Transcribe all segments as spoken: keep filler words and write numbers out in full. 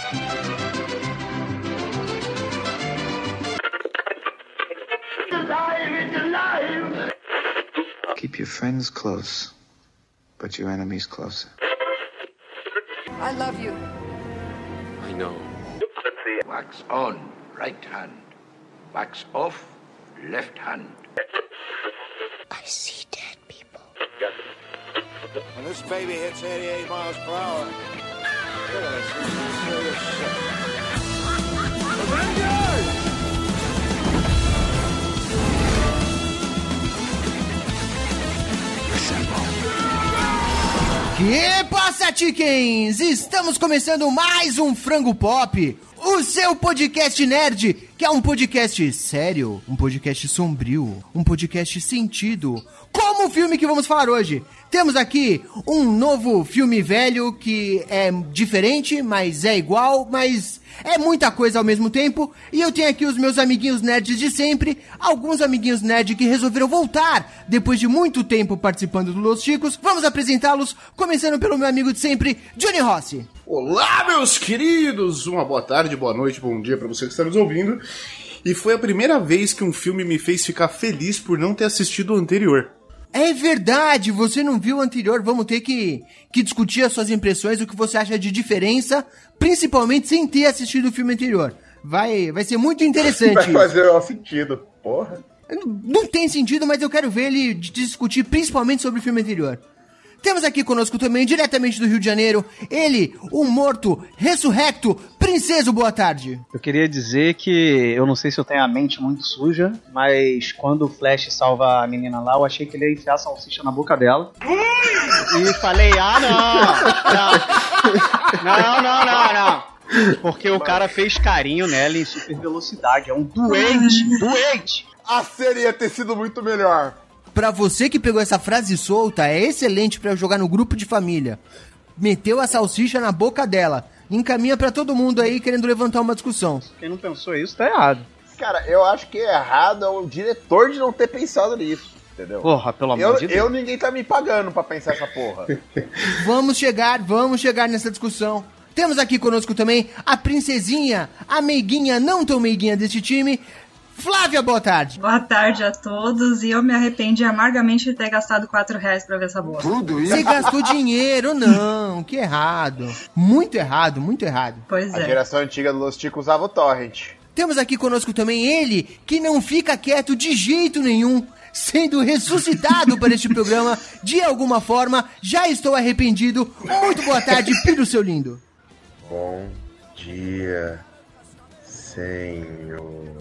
Keep your friends close, but your enemies closer. I love you. I know. Wax on, right hand. Wax off, left hand. I see dead people. When this baby hits eighty-eight miles per hour, look at this. This is serious shit. Avengers! Que passa, chickens? Estamos começando mais um Frango Pop, o seu podcast nerd, que é um podcast sério, um podcast sombrio, um podcast sentido, como o filme que vamos falar hoje. Temos aqui um novo filme velho que é diferente, mas é igual, mas é muita coisa ao mesmo tempo. E eu tenho aqui os meus amiguinhos nerds de sempre, alguns amiguinhos nerds que resolveram voltar depois de muito tempo participando do Los Chicos. Vamos apresentá-los, começando pelo meu amigo de sempre, Johnny Rossi. Olá, meus queridos! Uma boa tarde, boa noite, bom dia pra você que está nos ouvindo. E foi a primeira vez que um filme me fez ficar feliz por não ter assistido o anterior. É verdade, você não viu o anterior, vamos ter que, que discutir as suas impressões, o que você acha de diferença, principalmente sem ter assistido o filme anterior. Vai, vai ser muito interessante. Vai fazer o sentido, porra. Não, não tem sentido, mas eu quero ver ele discutir principalmente sobre o filme anterior. Temos aqui conosco também, diretamente do Rio de Janeiro, ele, o morto, ressurrecto, Princeso, boa tarde. Eu queria dizer que eu não sei se eu tenho a mente muito suja, mas quando o Flash salva a menina lá, eu achei que ele ia enfiar a salsicha na boca dela. E falei, ah, não, não, não, não, não, não. Porque o cara fez carinho nela em super velocidade, é um doente, doente. A série ia ter sido muito melhor. Pra você que pegou essa frase solta, é excelente pra jogar no grupo de família. Meteu a salsicha na boca dela. Encaminha pra todo mundo aí querendo levantar uma discussão. Quem não pensou isso tá errado. Cara, eu acho que é errado é o diretor de não ter pensado nisso, entendeu? Porra, pelo amor eu, de Deus. Eu, ninguém tá me pagando pra pensar essa porra. Vamos chegar, vamos chegar nessa discussão. Temos aqui conosco também a princesinha, a meiguinha, não tão meiguinha deste time... Flávia, boa tarde. Boa tarde a todos, e eu me arrependi amargamente de ter gastado quatro reais pra ver essa boa. Tudo isso? Você gastou dinheiro, não, que errado. Muito errado, muito errado. Pois é. A geração antiga do Los Chicos usava o torrent. Temos aqui conosco também ele, que não fica quieto de jeito nenhum, sendo ressuscitado para este programa de alguma forma. Já estou arrependido. Muito boa tarde, Piro, seu lindo. Bom dia, senhores.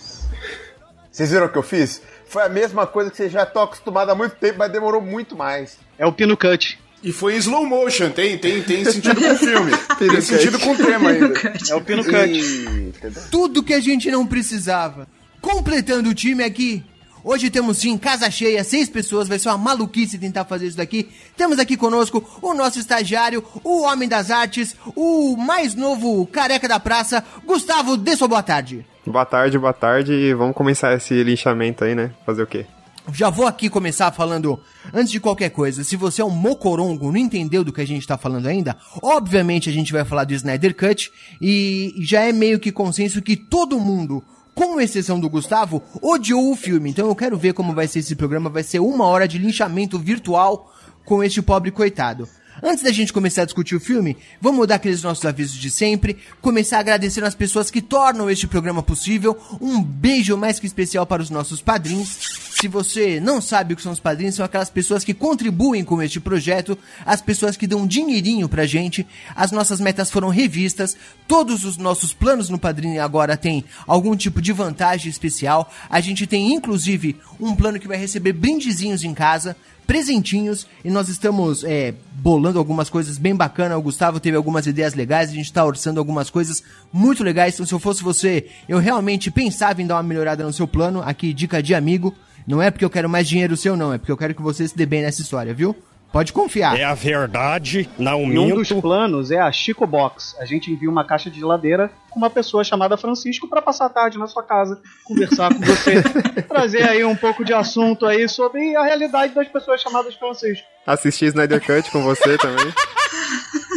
Vocês viram o que eu fiz? Foi a mesma coisa que vocês já estão acostumados há muito tempo, mas demorou muito mais. É o Pino Cut. E foi em slow motion, tem, tem, tem sentido com o filme. Tem sentido com o tema ainda. É o Pino Cut. E... Tudo que a gente não precisava. Completando o time aqui. Hoje temos sim, casa cheia, seis pessoas, vai ser uma maluquice tentar fazer isso daqui. Temos aqui conosco o nosso estagiário, o homem das artes, o mais novo careca da praça, Gustavo, dê sua boa tarde. Boa tarde, boa tarde, e vamos começar esse linchamento aí, né? Fazer o quê? Já vou aqui começar falando, antes de qualquer coisa, se você é um mocorongo, não entendeu do que a gente tá falando ainda, obviamente a gente vai falar do Snyder Cut, e já é meio que consenso que todo mundo, com exceção do Gustavo, odiou o filme. Então eu quero ver como vai ser esse programa, vai ser uma hora de linchamento virtual com este pobre coitado. Antes da gente começar a discutir o filme, vamos dar aqueles nossos avisos de sempre, começar agradecendo as pessoas que tornam este programa possível. Um beijo mais que especial para os nossos padrinhos. Se você não sabe o que são os padrinhos, são aquelas pessoas que contribuem com este projeto, as pessoas que dão um dinheirinho pra gente. As nossas metas foram revistas, todos os nossos planos no Padrinho agora tem algum tipo de vantagem especial. A gente tem inclusive um plano que vai receber brindezinhos em casa, presentinhos, e nós estamos é, bolando algumas coisas bem bacanas. O Gustavo teve algumas ideias legais, a gente tá orçando algumas coisas muito legais. Então se eu fosse você, eu realmente pensava em dar uma melhorada no seu plano. Aqui, dica de amigo, não é porque eu quero mais dinheiro seu não, é porque eu quero que você se dê bem nessa história, viu? Pode confiar. É a verdade, não minto. Um dos planos é a Chico Box. A gente envia uma caixa de geladeira com uma pessoa chamada Francisco para passar a tarde na sua casa, conversar com você, trazer aí um pouco de assunto aí sobre a realidade das pessoas chamadas Francisco. Assistir Snyder Cut com você também.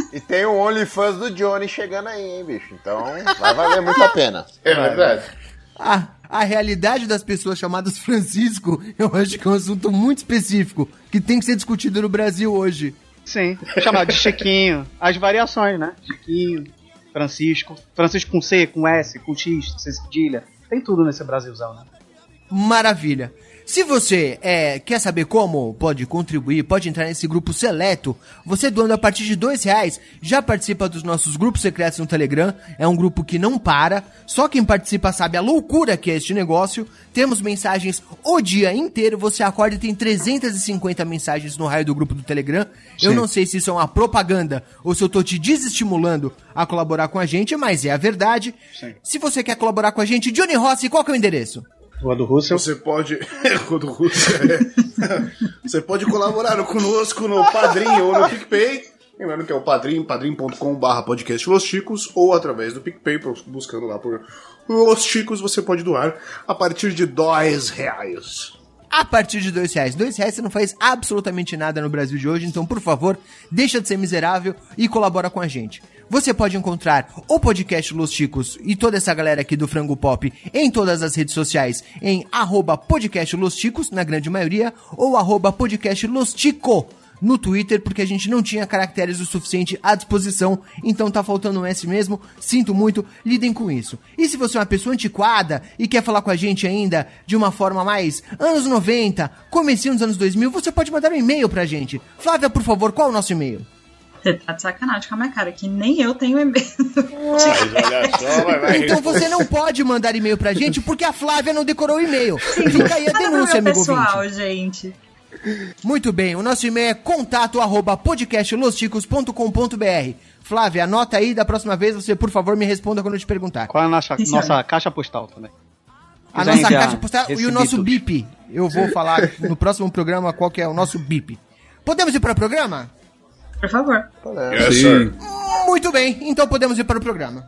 E tem o OnlyFans do Johnny chegando aí, hein, bicho? Então vai valer muito a pena. É verdade. A, a realidade das pessoas chamadas Francisco, eu acho que é um assunto muito específico, que tem que ser discutido no Brasil hoje. Sim, chamado de Chiquinho. As variações, né? Chiquinho, Francisco. Francisco com C, com S, com X, C cedilha. Tem tudo nesse Brasilzão, né? Maravilha. Se você é, quer saber como pode contribuir, pode entrar nesse grupo seleto, você doando a partir de dois reais, já participa dos nossos grupos secretos no Telegram, é um grupo que não para, só quem participa sabe a loucura que é este negócio, temos mensagens o dia inteiro, você acorda e tem trezentas e cinquenta mensagens no raio do grupo do Telegram, Sim. Eu não sei se isso é uma propaganda ou se eu tô te desestimulando a colaborar com a gente, mas é a verdade. Sim. Se você quer colaborar com a gente, Johnny Rossi, qual que é o endereço? Rua do Russell. Você pode. Rua do Russell, é. Você pode colaborar conosco no Padrim ou no PicPay. Lembrando que é o Padrim, padrim ponto com barra podcast Los Chicos, ou através do PicPay, buscando lá por Los Chicos, você pode doar a partir de dois reais. A partir de dois reais. Dois reais você não faz absolutamente nada no Brasil de hoje, então, por favor, deixa de ser miserável e colabora com a gente. Você pode encontrar o podcast Los Chicos e toda essa galera aqui do Frango Pop em todas as redes sociais, em arroba podcast Los Chicos, na grande maioria, ou arroba podcast Los Chico no Twitter, porque a gente não tinha caracteres o suficiente à disposição, então tá faltando um S mesmo, sinto muito, lidem com isso. E se você é uma pessoa antiquada e quer falar com a gente ainda de uma forma mais anos noventa, comecinho dos anos dois mil, você pode mandar um e-mail pra gente. Flávia, por favor, qual é o nosso e-mail? Você tá de sacanagem com a minha cara, que nem eu tenho e-mail. Então você não pode mandar e-mail pra gente porque a Flávia não decorou o e-mail. Fica aí a denúncia, amigo pessoal, ouvinte. gente. Muito bem, o nosso e-mail é contato arroba podcastlosticos ponto com ponto br. Flávia, anota aí, da próxima vez você, por favor, me responda quando eu te perguntar. Qual é a nossa, nossa caixa postal também? A nossa caixa postal e o nosso bip. Eu vou falar no próximo programa qual que é o nosso bip. Podemos ir para o programa? Por favor. Yes, sir. Muito bem, então podemos ir para o programa.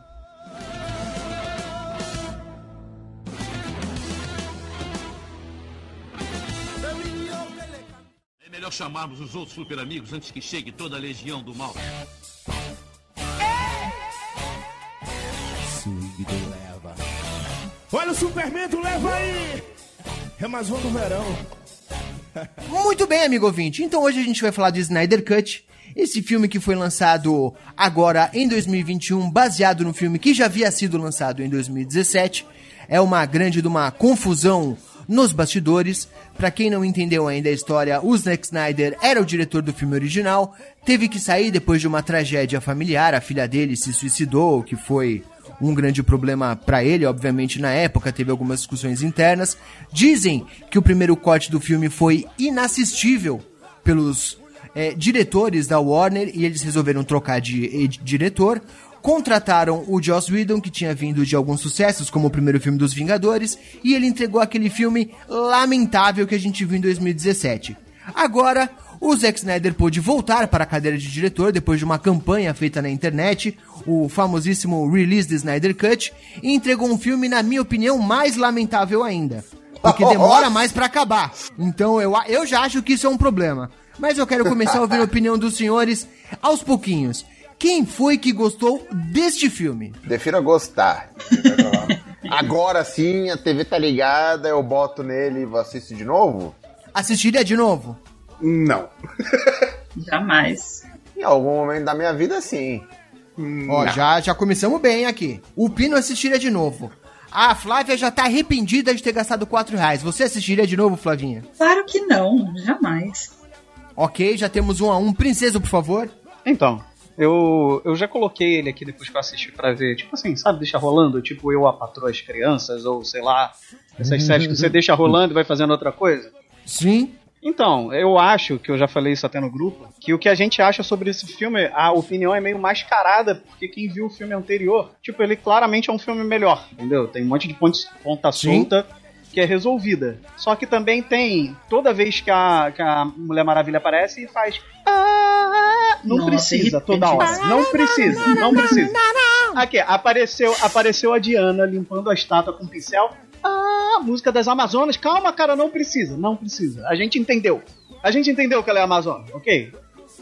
É melhor chamarmos os outros super amigos antes que chegue toda a legião do mal. Leva. Olha o Superman, tu leva aí! É mais um do verão. Muito bem, amigo ouvinte. Então hoje a gente vai falar de Snyder Cut. Esse filme que foi lançado agora em dois mil e vinte e um, baseado no filme que já havia sido lançado em dois mil e dezessete. É uma grande de uma confusão nos bastidores. Pra quem não entendeu ainda a história, o Zack Snyder era o diretor do filme original, teve que sair depois de uma tragédia familiar, a filha dele se suicidou, o que foi um grande problema pra ele, obviamente na época teve algumas discussões internas. Dizem que o primeiro corte do filme foi inassistível pelos é, diretores da Warner e eles resolveram trocar de, de diretor. Contrataram o Joss Whedon, que tinha vindo de alguns sucessos, como o primeiro filme dos Vingadores, e ele entregou aquele filme lamentável que a gente viu em dois mil e dezessete. Agora, o Zack Snyder pôde voltar para a cadeira de diretor depois de uma campanha feita na internet, o famosíssimo Release the Snyder Cut, e entregou um filme, na minha opinião, mais lamentável ainda, porque demora mais para acabar. Então eu, eu já acho que isso é um problema. Mas eu quero começar a ouvir a opinião dos senhores aos pouquinhos. Quem foi que gostou deste filme? Defira gostar. Agora sim, a T V tá ligada, eu boto nele e vou assistir de novo? Assistiria de novo? Não. Jamais. Em algum momento da minha vida, sim. Ó, já, já começamos bem aqui. O Pino assistiria de novo. A Flávia já tá arrependida de ter gastado quatro reais. Você assistiria de novo, Flavinha? Claro que não, jamais. Ok, já temos um a um. Princesa, por favor. Então, eu, eu já coloquei ele aqui depois que eu assisti pra ver, tipo assim, sabe, deixa rolando, tipo Eu, a Patroa as Crianças, ou sei lá, essas séries que você deixa rolando e vai fazendo outra coisa. Sim. Então, eu acho, que eu já falei isso até no grupo, que o que a gente acha sobre esse filme, a opinião é meio mascarada, porque quem viu o filme anterior, tipo, ele claramente é um filme melhor, entendeu? Tem um monte de ponta, ponta solta que é resolvida. Só que também tem, toda vez que a, que a Mulher Maravilha aparece e faz... Ah, não Nossa, precisa, toda hora. Não precisa, não precisa. Aqui, apareceu, apareceu a Diana limpando a estátua com um pincel. Ah, música das Amazonas. Calma, cara, não precisa, não precisa. A gente entendeu. A gente entendeu que ela é Amazônia, ok?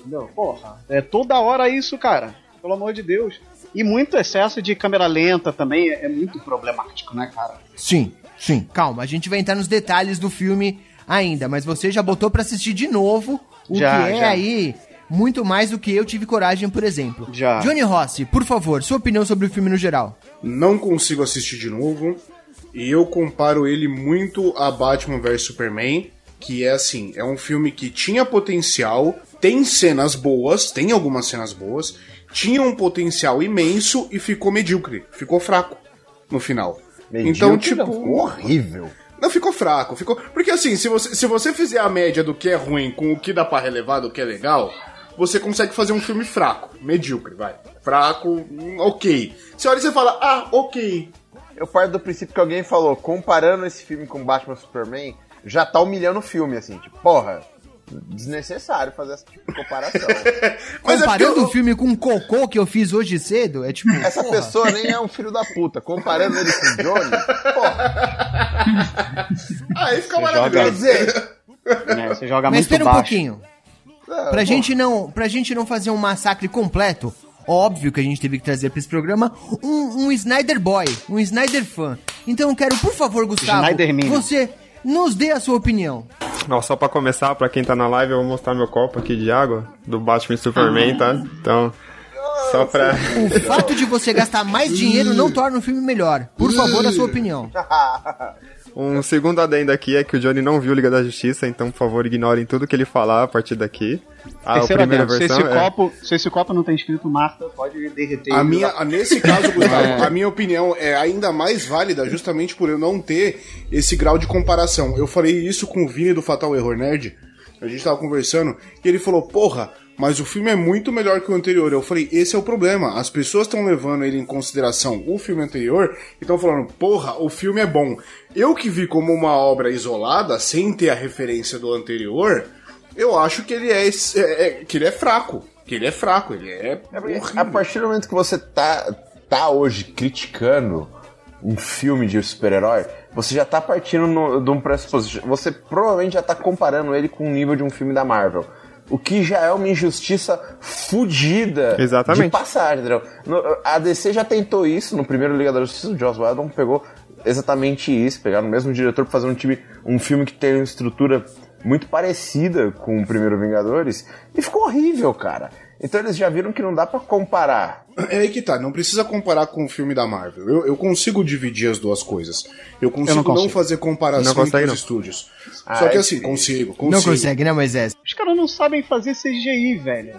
entendeu? Porra, é toda hora isso, cara. Pelo amor de Deus. E muito excesso de câmera lenta também é, é muito problemático, né, cara? Sim, sim. Calma, a gente vai entrar nos detalhes do filme ainda, mas você já botou pra assistir de novo, o Já, que é já. aí muito mais do que eu tive coragem, por exemplo. Já. Johnny Rossi, por favor, sua opinião sobre o filme no geral. Não consigo assistir de novo. E eu comparo ele muito a Batman versus Superman, que é assim, é um filme que tinha potencial, tem cenas boas, tem algumas cenas boas, tinha um potencial imenso e ficou medíocre, ficou fraco no final. Medíocre, então, tipo, não, ficou horrível. Não, ficou fraco, ficou... Porque assim, se você, se você fizer a média do que é ruim com o que dá pra relevar, do que é legal, você consegue fazer um filme fraco, medíocre, vai. Fraco, hum, ok. Você olha e você fala, ah, ok. Eu parto do princípio que alguém falou, comparando esse filme com Batman vs Superman, já tá humilhando o filme, assim, tipo, porra, desnecessário fazer essa tipo de comparação. Mas comparando eu... o filme com o cocô que eu fiz hoje cedo, é tipo... Essa porra. Pessoa nem é um filho da puta, comparando ele com o Johnny, porra. Aí fica maravilhoso. Quer dizer... É, você joga Mas muito espera um baixo. pouquinho. É, pra, gente não, pra gente não fazer um massacre completo, óbvio que a gente teve que trazer pra esse programa um, um Snyder Boy, um Snyder fã. Então eu quero, por favor, Gustavo, você nos dê a sua opinião. Não, só pra começar, pra quem tá na live, eu vou mostrar meu copo aqui de água do Batman e Superman, tá? Então, só pra... O fato de você gastar mais dinheiro não torna o filme melhor. Por favor, a sua opinião. Um segundo adendo aqui é que o Johnny não viu Liga da Justiça, então, por favor, ignorem tudo que ele falar a partir daqui. A Terceira primeira adendo, versão se, esse é... copo, se esse copo não tem escrito Marta, pode derreter. A minha, a, nesse caso, Gustavo, é. a minha opinião é ainda mais válida justamente por eu não ter esse grau de comparação. Eu falei isso com o Vini do Fatal Error Nerd, a gente tava conversando, e ele falou, porra, mas o filme é muito melhor que o anterior. Eu falei, esse é o problema. As pessoas estão levando ele em consideração o filme anterior e estão falando, porra, o filme é bom. Eu que vi como uma obra isolada, sem ter a referência do anterior, eu acho que ele é, é, é, que ele é fraco. Que ele é fraco, ele é horrível. A partir do momento que você tá, tá hoje criticando um filme de super-herói, você já tá partindo no, de um pressuposto. Você provavelmente já tá comparando ele com o nível de um filme da Marvel. O que já é uma injustiça fodida Exatamente. de passagem, entendeu? No, a D C já tentou isso no primeiro Liga da Justiça, o Joss Whedon pegou exatamente isso, pegaram o mesmo diretor pra fazer um, time, um filme que tem uma estrutura muito parecida com o primeiro Vingadores, e ficou horrível, cara. Então eles já viram que não dá pra comparar. É aí que tá, não precisa comparar com o filme da Marvel. Eu, eu consigo dividir as duas coisas. Eu consigo não, consigo. não fazer comparação não consegue, entre não. os estúdios. Ah, Só que é assim, sim. consigo, consigo. Não consegue, né, Moisés? Os caras não sabem fazer C G I, velho.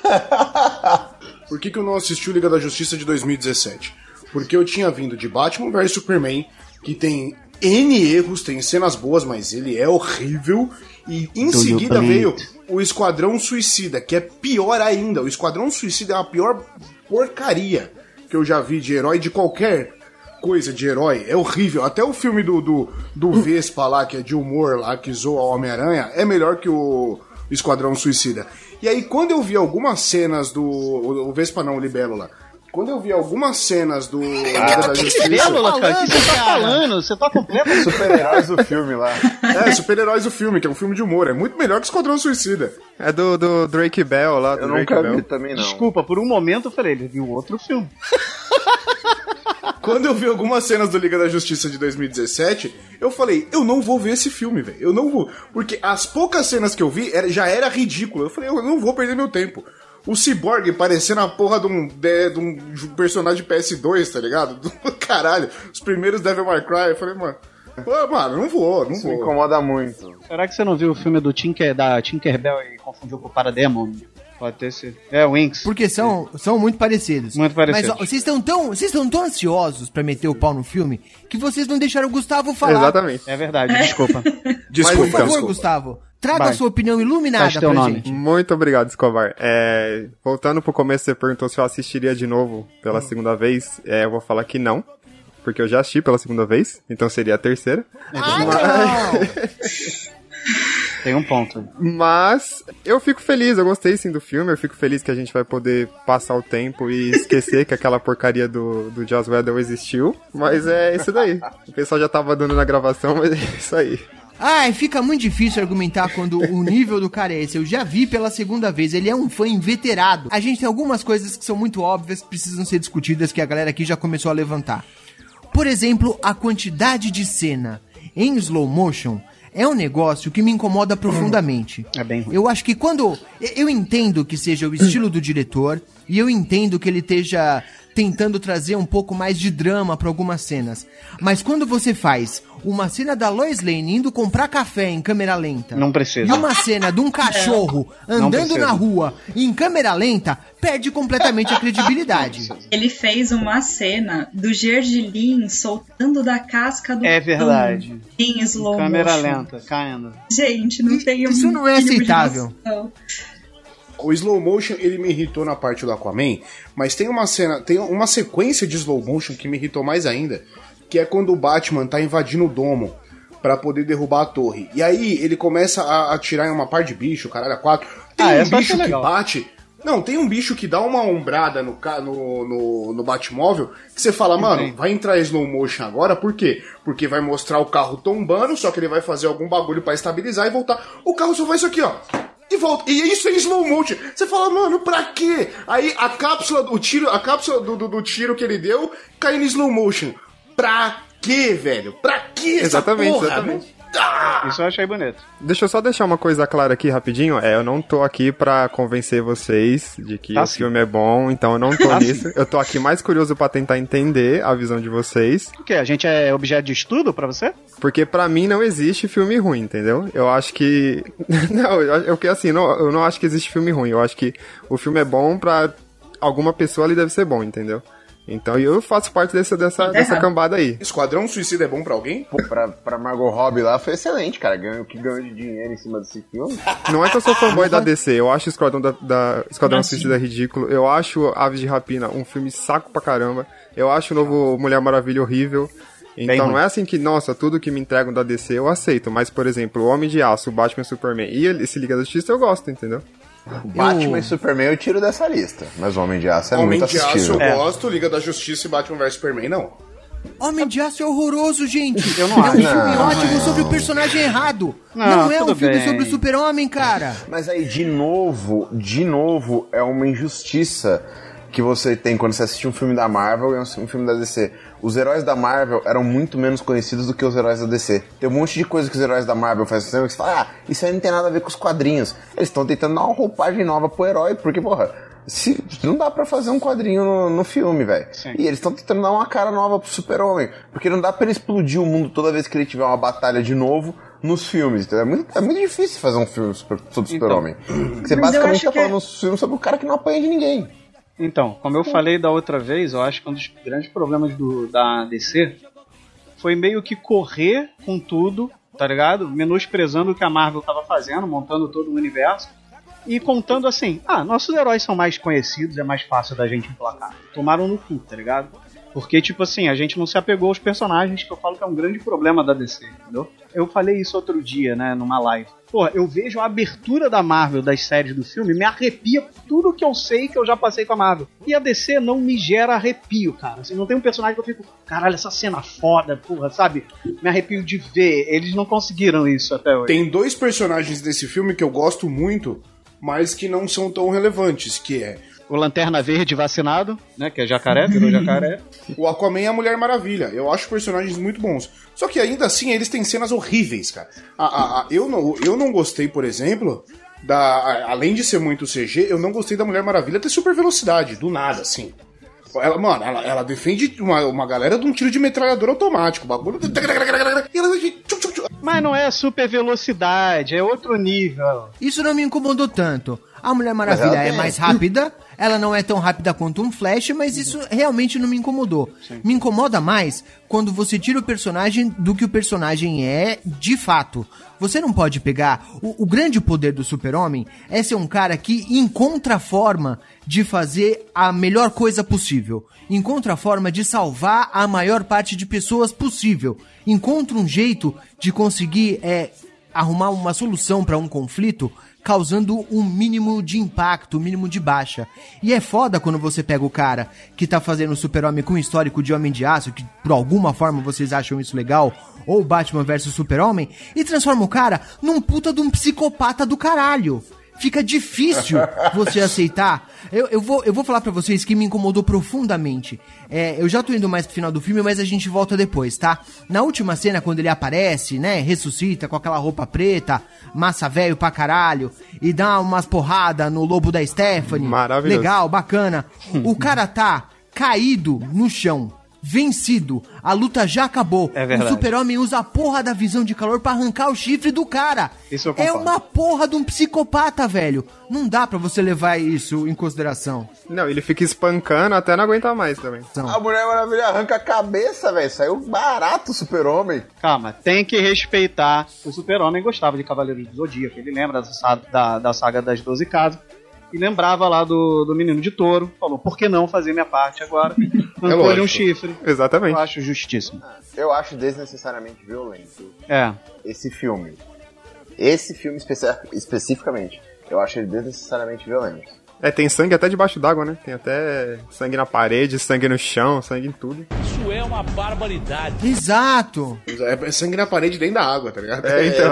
Por que, que eu não assisti o Liga da Justiça de dois mil e dezessete? Porque eu tinha vindo de Batman versus Superman, que tem N erros, tem cenas boas, mas ele é horrível. E em Do seguida veio o Esquadrão Suicida, que é pior ainda. O Esquadrão Suicida é a pior porcaria que eu já vi de herói, de qualquer coisa de herói. É horrível. Até o filme do, do, do Vespa lá, que é de humor lá, que zoa o Homem-Aranha, é melhor que o Esquadrão Suicida. E aí, quando eu vi algumas cenas do... O Vespa não, o Libélula. Quando eu vi algumas cenas do Liga da Justiça... Libélula, cara? O que você tá falando? Você tá completo? Super-heróis do filme lá. É, Super-Heróis do filme, que é um filme de humor. É muito melhor que Esquadrão Suicida. É do, do Drake Bell lá, do Eu Drake nunca Bell. vi também, não. Desculpa, por um momento eu falei, ele viu outro filme. Quando eu vi algumas cenas do Liga da Justiça de dois mil e dezessete, eu falei, eu não vou ver esse filme, velho. Eu não vou. Porque as poucas cenas que eu vi era, já era ridículo. Eu falei, eu não vou perder meu tempo. O Cyborg parecendo a porra de um, de, de um personagem P S dois, tá ligado? Caralho, os primeiros Devil May Cry. Eu falei, mano, pô, mano, não vou, não Isso vou. me incomoda muito. Será que você não viu o filme do Tinker, da Tinkerbell e confundiu com o Parademon? Pode ter sido. É, o Winx. Porque são, são muito parecidos. Muito parecidos. Mas ó, vocês estão tão, vocês estão tão ansiosos pra meter o pau no filme que vocês não deixaram o Gustavo falar. Exatamente. É verdade, desculpa. Desculpa, Por favor, desculpa. Gustavo, traga Vai. a sua opinião iluminada Faz teu pra nome. gente. Muito obrigado, Escobar. É, voltando pro começo, você perguntou se eu assistiria de novo pela segunda vez. É, eu vou falar que não, porque eu já assisti pela segunda vez, então seria a terceira. Ah, não! Tem um ponto. Mas eu fico feliz, eu gostei sim do filme, eu fico feliz que a gente vai poder passar o tempo e esquecer que aquela porcaria do, do Joss Whedon existiu. Mas é isso daí. O pessoal já tava dando na gravação, mas é isso aí. Ai, fica muito difícil argumentar quando o nível do cara é esse. Eu já vi pela segunda vez, ele é um fã inveterado. A gente tem algumas coisas que são muito óbvias, que precisam ser discutidas, que a galera aqui já começou a levantar. Por exemplo, a quantidade de cena em slow motion é um negócio que me incomoda profundamente. É bem ruim. Eu acho que quando... Eu entendo que seja o estilo do diretor, e eu entendo que ele esteja tentando trazer um pouco mais de drama para algumas cenas. Mas quando você faz uma cena da Lois Lane indo comprar café em câmera lenta... Não precisa. E uma cena de um cachorro é. andando na rua em câmera lenta, perde completamente a credibilidade. Ele fez uma cena do Gergelim soltando da casca do É verdade. pão em slow Câmera motion. lenta, caindo. Gente, não tem um Isso não é mínimo de aceitável. noção. O slow motion, ele me irritou na parte do Aquaman, mas tem uma cena, tem uma sequência de slow motion que me irritou mais ainda, que é quando o Batman tá invadindo o domo pra poder derrubar a torre. E aí ele começa a atirar em uma par de bicho, caralho, a quatro. Tem Ah, um essa bicho é que legal. bate... Não, tem um bicho que dá uma ombrada no, ca- no, no, no Batmóvel, que você fala, mano, Sim. vai entrar slow motion agora, por quê? Porque vai mostrar o carro tombando, só que ele vai fazer algum bagulho pra estabilizar e voltar. O carro só faz isso aqui, ó. E volta. E isso é slow motion. Você fala, mano, pra quê? Aí a cápsula, o tiro, a cápsula do, do, do tiro que ele deu cai em slow motion. Pra quê, velho? Pra quê essa Exatamente, porra? exatamente. Ah! Isso eu achei bonito. Deixa eu só deixar uma coisa clara aqui rapidinho. É, eu não tô aqui pra convencer vocês de que Tá o sim. filme é bom, então eu não tô Tá nisso. Eu tô aqui mais curioso pra tentar entender a visão de vocês. O quê? A gente é objeto de estudo pra você? Porque pra mim não existe filme ruim, entendeu? Eu acho que... não, eu, eu, que assim, não, eu não acho que existe filme ruim. Eu acho que o filme é bom pra alguma pessoa ali deve ser bom, entendeu? Então eu faço parte dessa, dessa, dessa cambada aí. Esquadrão Suicida é bom pra alguém? Pô, pra, pra Margot Robbie lá foi excelente, cara. Ganhou, o que ganhou de dinheiro em cima desse filme. Não é que eu sou fanboy da D C, eu acho Esquadrão, da, da, Esquadrão Nossa. Suicida ridículo, eu acho Aves de Rapina um filme saco pra caramba, eu acho o novo Mulher Maravilha horrível, então ruim. não é assim que, nossa, tudo que me entregam da D C eu aceito, mas, por exemplo, o Homem de Aço, o Batman e o Superman e esse Liga da Justiça eu gosto, entendeu? Batman e Superman eu tiro dessa lista, mas o Homem de Aço é Homem muito de Aço assistível. eu É. gosto, Liga da Justiça e Batman versus Superman não. Homem de Aço é horroroso, gente. Eu não é um acho. filme Não, ótimo não. sobre o personagem errado. Não, Não, é um tudo filme bem. sobre o super-homem, cara. Mas aí, de novo, de novo, é uma injustiça que você tem quando você assiste um filme da Marvel e um filme da D C. Os heróis da Marvel eram muito menos conhecidos do que os heróis da D C. Tem um monte de coisa que os heróis da Marvel fazem que você fala, ah, isso aí não tem nada a ver com os quadrinhos. Eles estão tentando dar uma roupagem nova pro herói, porque, porra, se, não dá pra fazer um quadrinho no, no filme, velho. E eles estão tentando dar uma cara nova pro Super-Homem, porque não dá pra ele explodir o mundo toda vez que ele tiver uma batalha de novo nos filmes. Entendeu? É muito, é muito difícil fazer um filme super, sobre Então. Super-Homem. Você Mas eu basicamente acho tá que é- falando um filme sobre o cara que não apanha de ninguém. Então, como eu falei da outra vez, eu acho que um dos grandes problemas do, da D C foi meio que correr com tudo, tá ligado? Menosprezando o que a Marvel tava fazendo, montando todo o universo e contando assim, ah, nossos heróis são mais conhecidos, é mais fácil da gente emplacar. Tomaram no cu, tá ligado? Porque, tipo assim, a gente não se apegou aos personagens, que eu falo que é um grande problema da D C, entendeu? Eu falei isso outro dia, né, numa live. Porra, eu vejo a abertura da Marvel, das séries do filme, me arrepia tudo que eu sei que eu já passei com a Marvel. E a D C não me gera arrepio, cara. Assim, não tem um personagem que eu fico, caralho, essa cena foda, porra, sabe? Me arrepio de ver. Eles não conseguiram isso até hoje. Tem dois personagens desse filme que eu gosto muito, mas que não são tão relevantes, que é O Lanterna Verde vacinado, né, que é jacaré, virou jacaré. o Aquaman e a Mulher Maravilha. Eu acho personagens muito bons. Só que ainda assim, eles têm cenas horríveis, cara. A, a, a, eu, não, eu não gostei, por exemplo, da, a, além de ser muito C G, eu não gostei da Mulher Maravilha ter super velocidade, do nada, assim. Ela, mano, ela, ela defende uma, uma galera de um tiro de metralhador automático. O bagulho... E ela... Mas não é super velocidade, é outro nível. Isso não me incomodou tanto. A Mulher Maravilha ela é tem- mais rápida, ela não é tão rápida quanto um Flash, mas isso realmente não me incomodou. Me incomoda mais quando você tira o personagem do que o personagem é de fato. Você não pode pegar... O, o grande poder do Super-Homem é ser um cara que encontra a forma de fazer a melhor coisa possível. Encontra a forma de salvar a maior parte de pessoas possível. Encontra um jeito de conseguir... É, arrumar uma solução pra um conflito causando um mínimo de impacto, um mínimo de baixa. E é foda quando você pega o cara que tá fazendo o Super-Homem com histórico de Homem de Aço, que por alguma forma vocês acham isso legal, ou Batman versus Super-Homem, e transforma o cara num puta de um psicopata do caralho. Fica difícil você aceitar. Eu, eu, vou, eu vou falar pra vocês que me incomodou profundamente. É, eu já tô indo mais pro final do filme, mas a gente volta depois, tá? Na última cena, quando ele aparece, né, ressuscita com aquela roupa preta, massa velho pra caralho, e dá umas porradas no lobo da Stephanie. Maravilhoso. Legal, bacana. O cara tá caído no chão, vencido, a luta já acabou. É verdade. O Super-Homem usa a porra da visão de calor pra arrancar o chifre do cara. Isso eu É concordo. uma porra de um psicopata, velho. Não dá pra você levar isso em consideração. Não, ele fica espancando até não aguentar mais também. A Mulher Maravilha arranca a cabeça, velho. Saiu barato o Super-Homem. Calma, tem que respeitar. O Super-Homem gostava de Cavaleiro do Zodíaco. Ele lembra da, sa- da, da saga das doze casas. E lembrava lá do, do Menino de Touro. Falou, por que não fazer minha parte agora? Arrancou-lhe um chifre. Exatamente. Eu acho justíssimo. Eu acho desnecessariamente violento. É. Esse filme. Esse filme espe- especificamente. Eu acho ele desnecessariamente violento. É, tem sangue até debaixo d'água, né? Tem até sangue na parede, sangue no chão, sangue em tudo. Isso é uma barbaridade. Exato. É sangue na parede dentro da água, tá ligado? É, então.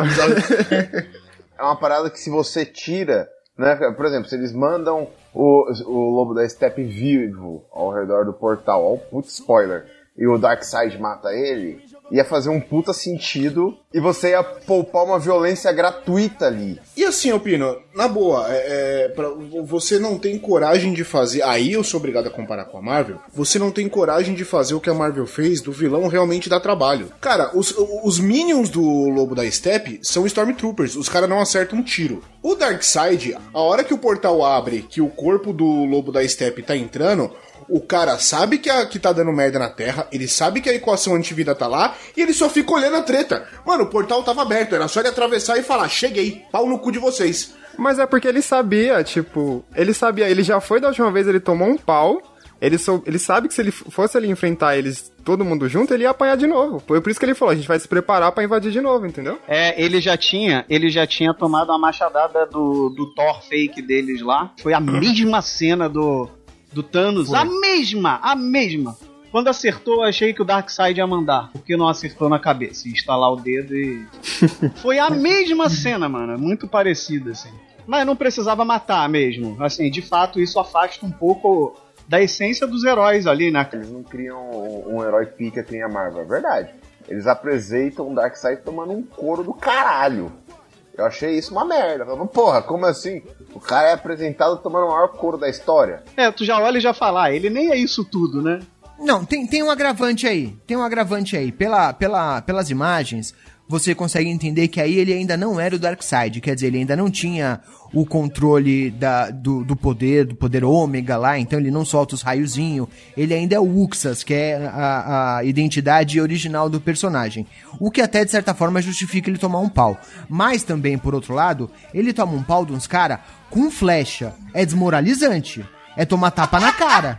É uma parada que se você tira, né? Por exemplo, se eles mandam o, o Lobo da Steppe vivo ao redor do portal, ó, puta spoiler, e o Darkseid mata ele, ia fazer um puta sentido e você ia poupar uma violência gratuita ali. E assim, Alpino, na boa, é, é, pra, você não tem coragem de fazer... Aí eu sou obrigado a comparar com a Marvel. Você não tem coragem de fazer o que a Marvel fez do vilão realmente dar trabalho. Cara, os, os minions do Lobo da Steppe são Stormtroopers. Os caras não acertam um tiro. O Darkseid, a hora que o portal abre, que o corpo do Lobo da Steppe tá entrando... O cara sabe que, a, que tá dando merda na Terra, ele sabe que a equação antivida tá lá, e ele só fica olhando a treta. Mano, o portal tava aberto, era só ele atravessar e falar, cheguei, pau no cu de vocês. Mas é porque ele sabia, tipo, ele sabia, ele já foi da última vez, ele tomou um pau, ele, sou, ele sabe que se ele fosse ali enfrentar eles, todo mundo junto, ele ia apanhar de novo. Foi por isso que ele falou, a gente vai se preparar pra invadir de novo, entendeu? É, ele já tinha, ele já tinha tomado uma machadada do, do Thor fake deles lá. Foi a mesma cena do... do Thanos, Foi. a mesma, a mesma. Quando acertou, eu achei que o Darkseid ia mandar, porque não acertou na cabeça, ia estalar o dedo e... Foi a mesma cena, mano, muito parecida, assim. Mas não precisava matar mesmo, assim, de fato isso afasta um pouco da essência dos heróis ali, né? Eles não criam um, um herói pica que nem a Marvel, é verdade. Eles apresentam o Darkseid tomando um couro do caralho. Eu achei isso uma merda. Eu falei, porra, como assim? O cara é apresentado tomando o maior couro da história. É, tu já olha e já fala, ah, ele nem é isso tudo, né? Não, tem, tem um agravante aí. Tem um agravante aí. Pela, pela, pelas imagens, você consegue entender que aí ele ainda não era o Darkseid. Quer dizer, ele ainda não tinha o controle da, do, do poder, do poder ômega lá, então ele não solta os raiozinhos. Ele ainda é o Uxas, que é a, a identidade original do personagem. O que até, de certa forma, justifica ele tomar um pau. Mas também, por outro lado, ele toma um pau de uns caras com flecha. É desmoralizante. É tomar tapa na cara.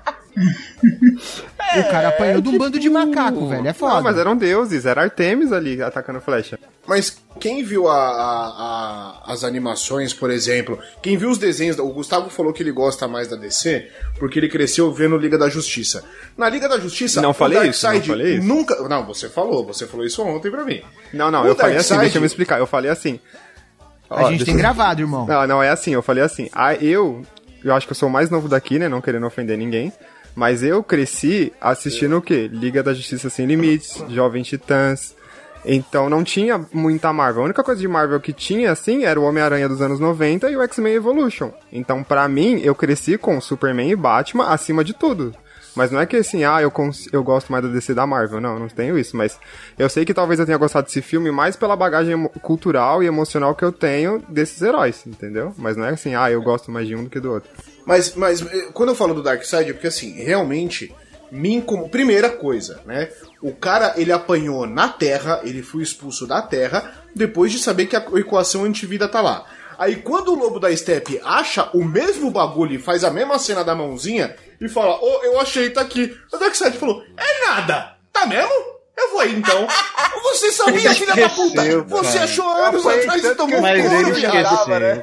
É, o cara apanhou de um bando de macaco, velho. É foda. Não, mas eram deuses, era Artemis ali atacando flecha. Mas quem viu a, a, a, as animações, por exemplo, quem viu os desenhos, o Gustavo falou que ele gosta mais da D C porque ele cresceu vendo Liga da Justiça. Na Liga da Justiça, não o falei isso, não Darkseid falei isso. nunca... Não, você falou, você falou isso ontem pra mim. Não, não, O eu falei assim, Darkseid- deixa eu me explicar, eu falei assim... A Ó, gente deixa tem eu- gravado, irmão. Não, não, é assim, eu falei assim, ah, eu, eu acho que eu sou o mais novo daqui, né, não querendo ofender ninguém, mas eu cresci assistindo o quê? Liga da Justiça Sem Limites, Jovens Titãs, então não tinha muita Marvel. A única coisa de Marvel que tinha, assim, era o Homem-Aranha dos anos noventa e o X-Men Evolution. Então, pra mim, eu cresci com Superman e Batman acima de tudo. Mas não é que assim, ah, eu, cons- eu gosto mais da D C da Marvel, não, não tenho isso, mas eu sei que talvez eu tenha gostado desse filme mais pela bagagem emo- cultural e emocional que eu tenho desses heróis, entendeu? Mas não é assim, ah, eu gosto mais de um do que do outro. Mas, mas eh, quando eu falo do Darkseid, é porque assim, realmente, me incom... primeira coisa, né? O cara, ele apanhou na Terra, ele foi expulso da Terra, depois de saber que a equação antivida tá lá. Aí quando o Lobo da Steppe acha o mesmo bagulho e faz a mesma cena da mãozinha e fala, ô, oh, eu achei, tá aqui. O Darkseid falou, é nada, tá mesmo? Eu vou aí, então. Você sabia, filha da puta? Você achou anos atrás e tomou Mas um ele couro, viado. esqueceu. né?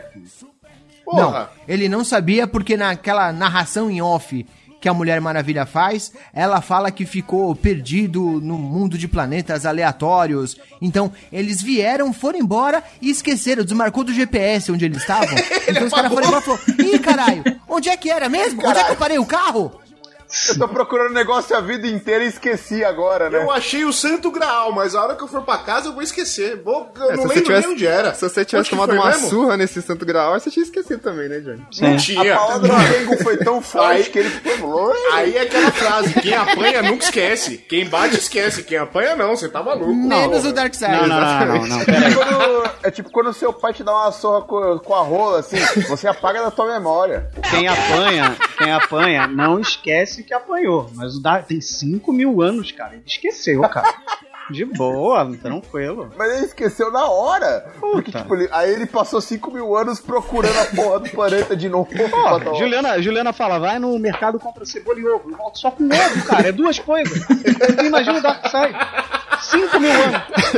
Não, ele não sabia porque naquela narração em off que a Mulher Maravilha faz, ela fala que ficou perdido no mundo de planetas aleatórios. Então, eles vieram, foram embora e esqueceram, desmarcou do G P S onde eles estavam. Então os caras foram embora e falaram, ih, caralho, onde é que era mesmo? Onde é que eu parei o carro? Eu tô procurando negócio a vida inteira e esqueci agora, né? Eu achei o Santo Graal, mas a hora que eu for pra casa eu vou esquecer. Vou, eu É, não se você lembro tivesse- nem onde era. Se você tivesse Onde que tomado foi uma mesmo? surra nesse Santo Graal, você tinha esquecido também, né, Johnny? Não tinha. A palavra do Flamengo foi tão forte que ele ficou louco. Aí é aquela frase, quem apanha nunca esquece. Quem bate esquece. Quem apanha não, você tá maluco. Menos o Darkseid. Não, não, não, não, não, peraí. Quando- é tipo quando seu pai te dá uma surra com, com a rola, assim, você apaga da tua memória. Quem apanha, quem apanha, não esquece que apanhou. Mas o Dark tem cinco mil anos, cara. Ele esqueceu, cara. De boa, tranquilo. Mas ele esqueceu na hora. Porque, Puta. tipo, ele- aí ele passou cinco mil anos procurando a porra do planeta de novo. Pô, Juliana, Juliana fala, vai no mercado, compra cebola e ovo. Eu volto só com ovo, cara. É duas coisas. Imagina o Darkseid. Cinco mil anos.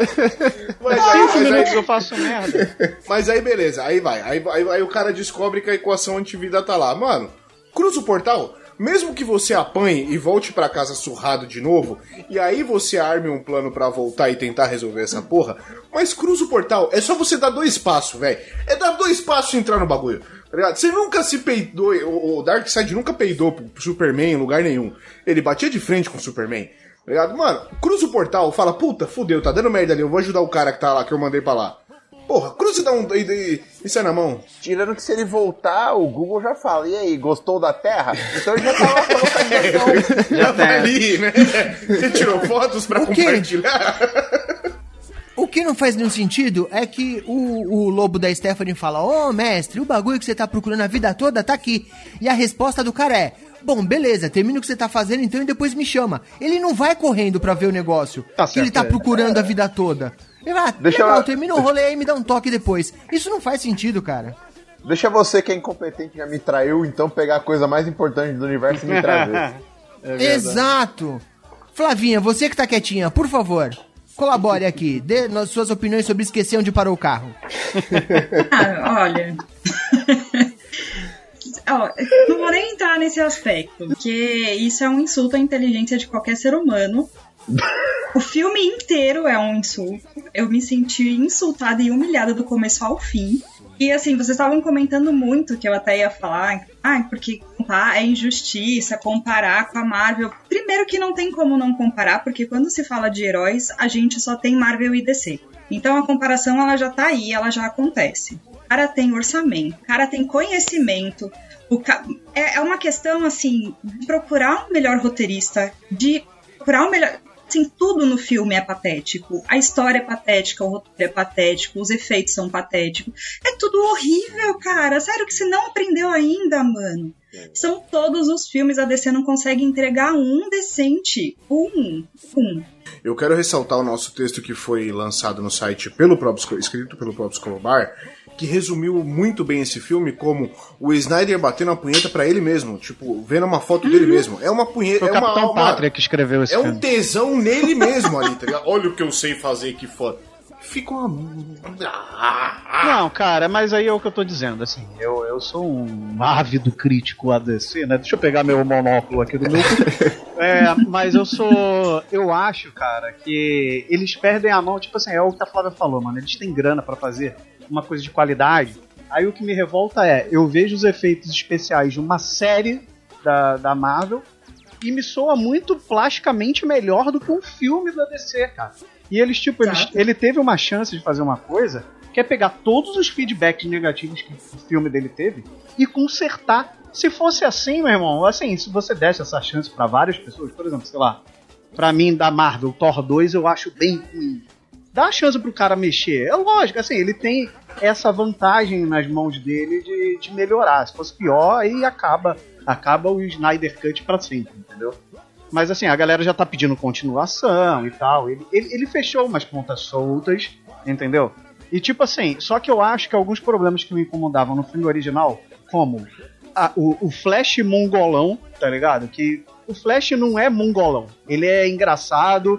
Mas Cinco aí, mas minutos aí- eu faço merda. Mas aí beleza, aí vai. Aí, aí, aí o cara descobre que a equação antivida tá lá. Mano, cruza o portal, mesmo que você apanhe e volte pra casa surrado de novo, e aí você arme um plano pra voltar e tentar resolver essa porra, mas cruza o portal, é só você dar dois passos, velho. É dar dois passos e entrar no bagulho. Tá ligado? Você nunca se peidou, o, o Darkseid nunca peidou pro Superman em lugar nenhum. Ele batia de frente com o Superman. Tá ligado? Mano, cruza o portal, fala, puta, fudeu, tá dando merda ali, eu vou ajudar o cara que tá lá, que eu mandei pra lá. Porra, cruza e dá um. E, e, e sai na mão. Tirando que se ele voltar, o Google já fala. E aí, gostou da Terra? Então ele já tá lá pra localização. Já tá ali, né? Você tirou fotos pra O quê? compartilhar? O que não faz nenhum sentido é que o, o lobo da Stephanie fala, ô mestre, o bagulho que você tá procurando a vida toda tá aqui. E a resposta do cara é, bom, beleza, termina o que você tá fazendo então e depois me chama. Ele não vai correndo pra ver o negócio Tá que certo, ele tá é. procurando a vida toda. Ele vai, Deixa legal, eu- termina o rolê aí e me dá um toque depois. Isso não faz sentido, cara. Deixa você que é incompetente já me traiu, então pegar a coisa mais importante do universo e me trazer. Exato. Flavinha, você que tá quietinha, por favor, colabore aqui. Dê nas suas opiniões sobre esquecer onde parou o carro. Ah, olha. Ó, não vou nem entrar nesse aspecto, porque isso é um insulto à inteligência de qualquer ser humano. O filme inteiro é um insulto. Eu me senti insultada e humilhada do começo ao fim. E assim, vocês estavam comentando muito, que eu até ia falar, ah, porque ah, é injustiça comparar com a Marvel. Primeiro que não tem como não comparar, porque quando se fala de heróis, a gente só tem Marvel e D C. Então a comparação ela já tá aí, ela já acontece. O cara tem orçamento, o cara tem conhecimento. O ca... é, é uma questão, assim, de procurar um melhor roteirista, de procurar um melhor... Assim, tudo no filme é patético. A história é patética, o roteiro é patético, os efeitos são patéticos. É tudo horrível, cara. Sério que você não aprendeu ainda, mano? São todos os filmes, a D C não consegue entregar um decente. Um. Um. Eu quero ressaltar o nosso texto que foi lançado no site pelo próprio, escrito pelo próprio Escobar, que resumiu muito bem esse filme como o Snyder batendo a punheta pra ele mesmo, tipo, vendo uma foto dele mesmo. É uma punheta, Foi o é uma Capitão uma- Pátria que escreveu esse é um filme. tesão nele mesmo ali, tá ligado? Olha o que eu sei fazer, que foda. Fica uma... Não, cara, mas aí é o que eu tô dizendo, assim, eu, eu sou um ávido crítico a D C, né? Deixa eu pegar meu monóculo aqui do meu. É, mas eu sou. Eu acho, cara, que eles perdem a mão, tipo assim, é o que a Flávia falou, mano. Eles têm grana pra fazer uma coisa de qualidade. Aí o que me revolta é, eu vejo os efeitos especiais de uma série da, da Marvel e me soa muito plasticamente melhor do que um filme da D C, cara. E eles, tipo, eles, ele teve uma chance de fazer uma coisa que é pegar todos os feedbacks negativos que o filme dele teve e consertar. Se fosse assim, meu irmão, assim, se você desse essa chance pra várias pessoas, por exemplo, sei lá, pra mim da Marvel, Thor dois eu acho bem ruim. Dá a chance pro cara mexer. É lógico, assim, ele tem essa vantagem nas mãos dele de, de melhorar. Se fosse pior, aí acaba, acaba o Snyder Cut pra sempre, entendeu? Mas assim, a galera já tá pedindo continuação e tal. Ele, ele, ele fechou umas pontas soltas, entendeu? E tipo assim, só que eu acho que alguns problemas que me incomodavam no filme original, como a, o, o Flash mongolão, tá ligado? Que o Flash não é mongolão. Ele é engraçado,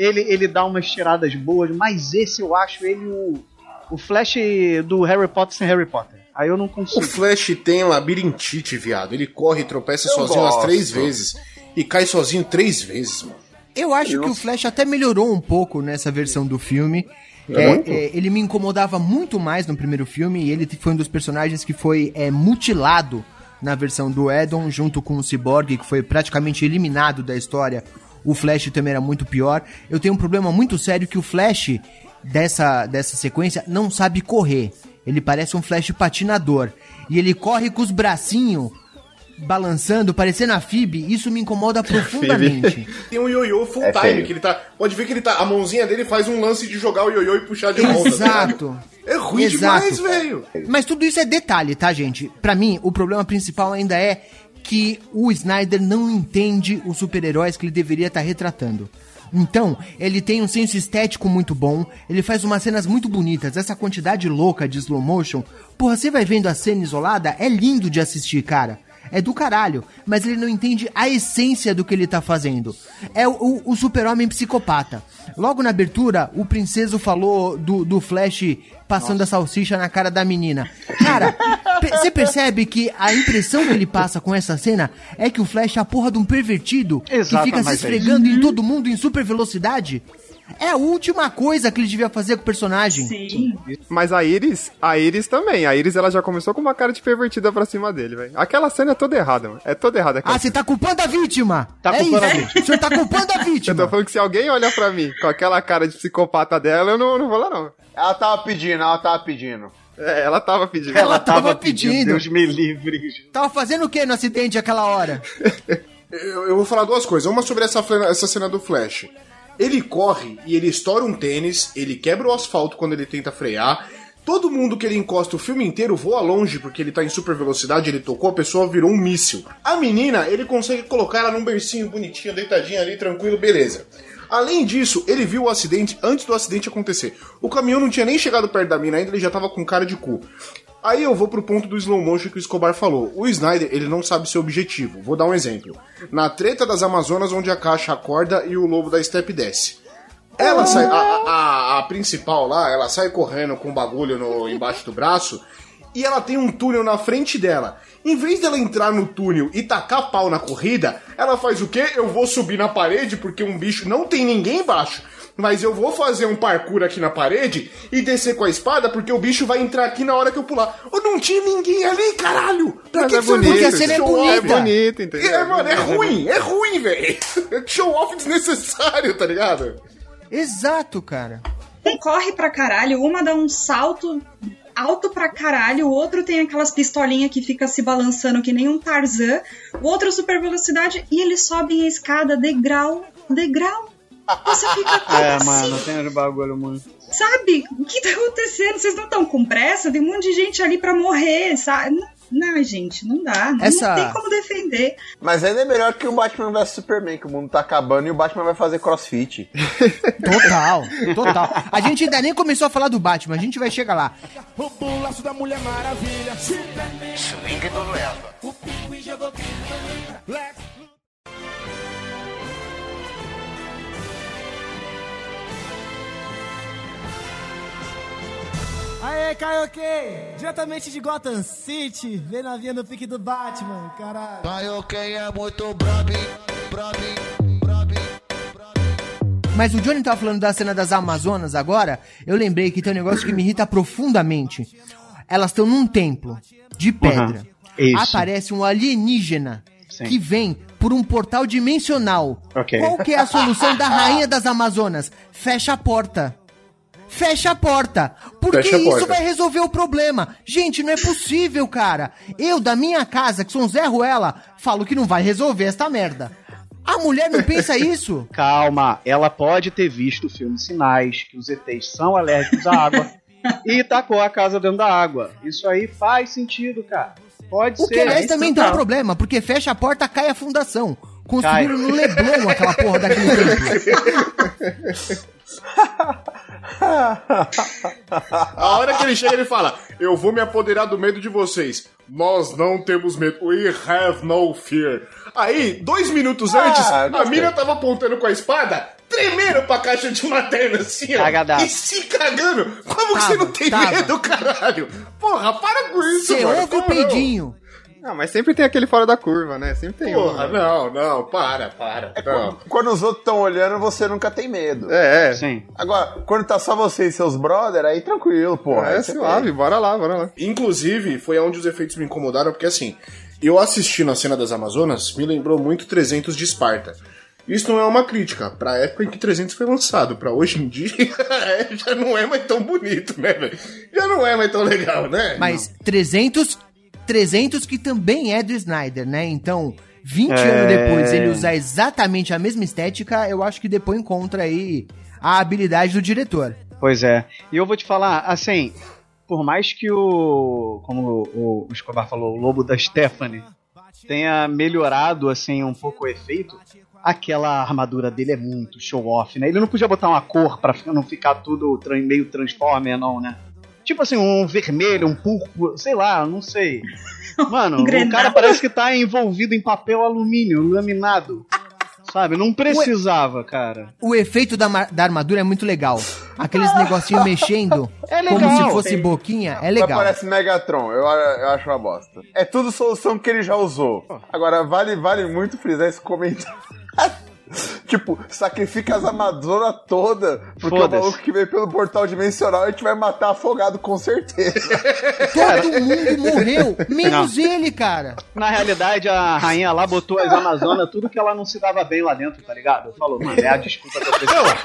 ele, ele dá umas tiradas boas, mas esse eu acho ele o, o Flash do Harry Potter sem Harry Potter. Aí eu não consigo. O Flash tem labirintite, viado. Ele corre e tropeça eu sozinho gosto. Umas três vezes. E cai sozinho três vezes, mano. Eu acho eu... que o Flash até melhorou um pouco nessa versão do filme. É, é, ele me incomodava muito mais no primeiro filme. E ele foi um dos personagens que foi é, mutilado na versão do Edon, junto com o Cyborg, que foi praticamente eliminado da história. O Flash também era muito pior. Eu tenho um problema muito sério que o Flash dessa, dessa sequência não sabe correr. Ele parece um Flash patinador. E ele corre com os bracinhos balançando, parecendo a Phoebe. Isso me incomoda profundamente. Tem um ioiô full é time, feio. Que ele tá... Pode ver que ele tá... A mãozinha dele faz um lance de jogar o ioiô e puxar de volta. Exato. É ruim Exato. demais, velho. Mas tudo isso é detalhe, tá, gente? Pra mim, o problema principal ainda é que o Snyder não entende os super-heróis que ele deveria estar retratando. Então, ele tem um senso estético muito bom, ele faz umas cenas muito bonitas, essa quantidade louca de slow motion, porra, você vai vendo a cena isolada, é lindo de assistir, cara. É do caralho, mas ele não entende a essência do que ele tá fazendo. É o, o, o super-homem psicopata. Logo na abertura, o princeso falou do, do Flash passando Nossa. a salsicha na cara da menina. Cara, você pe- percebe que a impressão que ele passa com essa cena é que o Flash é a porra de um pervertido Exato, que fica se esfregando é em todo mundo em super velocidade? É a última coisa que ele devia fazer com o personagem. Sim. Mas a Iris, a Iris também. A Iris, ela já começou com uma cara de pervertida pra cima dele, velho. Aquela cena é toda errada, mano. É toda errada. Ah, você tá culpando a vítima. Tá é culpando isso. a vítima. O senhor tá culpando a vítima. Eu tô falando que se alguém olhar pra mim com aquela cara de psicopata dela, eu não, não vou lá, não. Ela tava pedindo, ela tava pedindo. É, ela tava pedindo. Ela, ela tava, tava pedindo. pedindo. Deus me livre. Tava fazendo o que no acidente aquela hora? eu, eu vou falar duas coisas. Uma sobre essa, essa cena do Flash. Ele corre e ele estoura um tênis, ele quebra o asfalto quando ele tenta frear. Todo mundo que ele encosta o filme inteiro voa longe porque ele tá em super velocidade, ele tocou, a pessoa virou um míssil. A menina, ele consegue colocar ela num bercinho bonitinho, deitadinha ali, tranquilo, beleza. Além disso, ele viu o acidente antes do acidente acontecer. O caminhão não tinha nem chegado perto da mina ainda, ele já tava com cara de cu. Aí eu vou pro ponto do slow motion que o Escobar falou. O Snyder, ele não sabe seu objetivo. Vou dar um exemplo. Na treta das Amazonas, onde a Caixa acorda e o lobo da Steppe desce. Ela sai... A, a, a principal lá, ela sai correndo com um bagulho no, embaixo do braço e ela tem um túnel na frente dela. Em vez dela entrar no túnel e tacar pau na corrida, ela faz o quê? Eu vou subir na parede porque um bicho... Não tem ninguém embaixo. Mas eu vou fazer um parkour aqui na parede e descer com a espada porque o bicho vai entrar aqui na hora que eu pular. Ou não tinha ninguém ali, caralho! Pra Mas que é bonito, porque a cena é bonita. É bonito, entendeu? É, mano, é ruim, é ruim, velho. Show off desnecessário, tá ligado? Exato, cara. Um corre pra caralho, uma dá um salto alto pra caralho, o outro tem aquelas pistolinhas que fica se balançando que nem um Tarzan, o outro super velocidade e eles sobem a escada degrau, degrau. Você fica como É, assim? mano, tem um bagulho muito. Sabe? O que tá acontecendo? Vocês não estão com pressa? Tem um monte de gente ali pra morrer, sabe? Não, gente, não dá. Não, Essa... não tem como defender. Mas ainda é melhor que o Batman versus Superman, que o mundo tá acabando e o Batman vai fazer crossfit. Total, total. A gente ainda nem começou a falar do Batman, a gente vai chegar lá. O bolaço da Mulher Maravilha. Swing do Eva. O pinguim jogou Aê, Kaioke! Diretamente de Gotham City, vem na vinha do pique do Batman, caralho. Kaioke é muito brabo, brabo, brabo. Mas o Johnny tava falando da cena das Amazonas agora, eu lembrei que tem um negócio que me irrita profundamente. Elas estão num templo de pedra. Uhum, aparece um alienígena Sim. que vem por um portal dimensional. Okay. Qual que é a solução da rainha das Amazonas? Fecha a porta. Fecha a porta, porque Fecha a isso porta. vai resolver o problema. Gente, não é possível, cara. Eu, da minha casa, que sou um Zé Ruela, falo que não vai resolver esta merda. A mulher não pensa isso? Calma, ela pode ter visto o filme Sinais, que os E Tês são alérgicos à água, e tacou a casa dentro da água. Isso aí faz sentido, cara. Pode o ser. que, aliás, é também tem um problema, porque fecha a porta, cai a fundação. Construíram no Leblon aquela porra daquele templo. A hora que ele chega, ele fala: eu vou me apoderar do medo de vocês. Nós não temos medo. We have no fear. Aí, dois minutos Ah, antes, a gostei. mina tava apontando com a espada, tremendo pra caixa de materno, assim, ó. Cagadaço. E se cagando. Como que Tava, você não tem tava. medo, caralho? Porra, para com isso, Você mano. ouve o Não, peidinho. Não, mas sempre tem aquele fora da curva, né? Sempre tem Porra, um. né? não, não, para, para. É não. quando, quando os outros estão olhando, você nunca tem medo. É, é. Sim. Agora, quando tá só você e seus brother, aí tranquilo, porra. É Aí você suave, tem. bora lá, bora lá. Inclusive, foi onde os efeitos me incomodaram, porque assim, eu assistindo a cena das Amazonas, me lembrou muito trezentos de Esparta. Isso não é uma crítica, pra época em que trezentos foi lançado, pra hoje em dia, já não é mais tão bonito, né, velho? Já não é mais tão legal, né? Mas trezentos, trezentos que também é do Snyder, né? Então, vinte É. anos depois, ele usar exatamente a mesma estética, eu acho que depois encontra aí a habilidade do diretor. Pois é. E eu vou te falar, assim, por mais que o, como o, o Escobar falou, o Lobo da Stephanie tenha melhorado, assim, um pouco o efeito, aquela armadura dele é muito show-off, né? Ele não podia botar uma cor pra não ficar tudo tran- meio Transformer, não, né? Tipo assim, um vermelho, um púrpura, sei lá, não sei. Mano, o Engrenado. cara parece que tá envolvido em papel alumínio, laminado. Sabe? Não precisava, cara. O efeito da, ma- da armadura é muito legal. Aqueles negocinhos mexendo, É legal. como se fosse boquinha, é Mas legal. parece Megatron, eu, eu acho uma bosta. É tudo solução que ele já usou. Agora, vale, vale muito frisar esse comentário. Tipo, sacrifica as Amazonas toda, porque Foda-se. o maluco que veio pelo portal dimensional a gente vai matar afogado com certeza. Todo mundo morreu, menos ele, cara. Na realidade, a rainha lá botou as Amazonas tudo que ela não se dava bem lá dentro, tá ligado? Falou, mano, é a desculpa que eu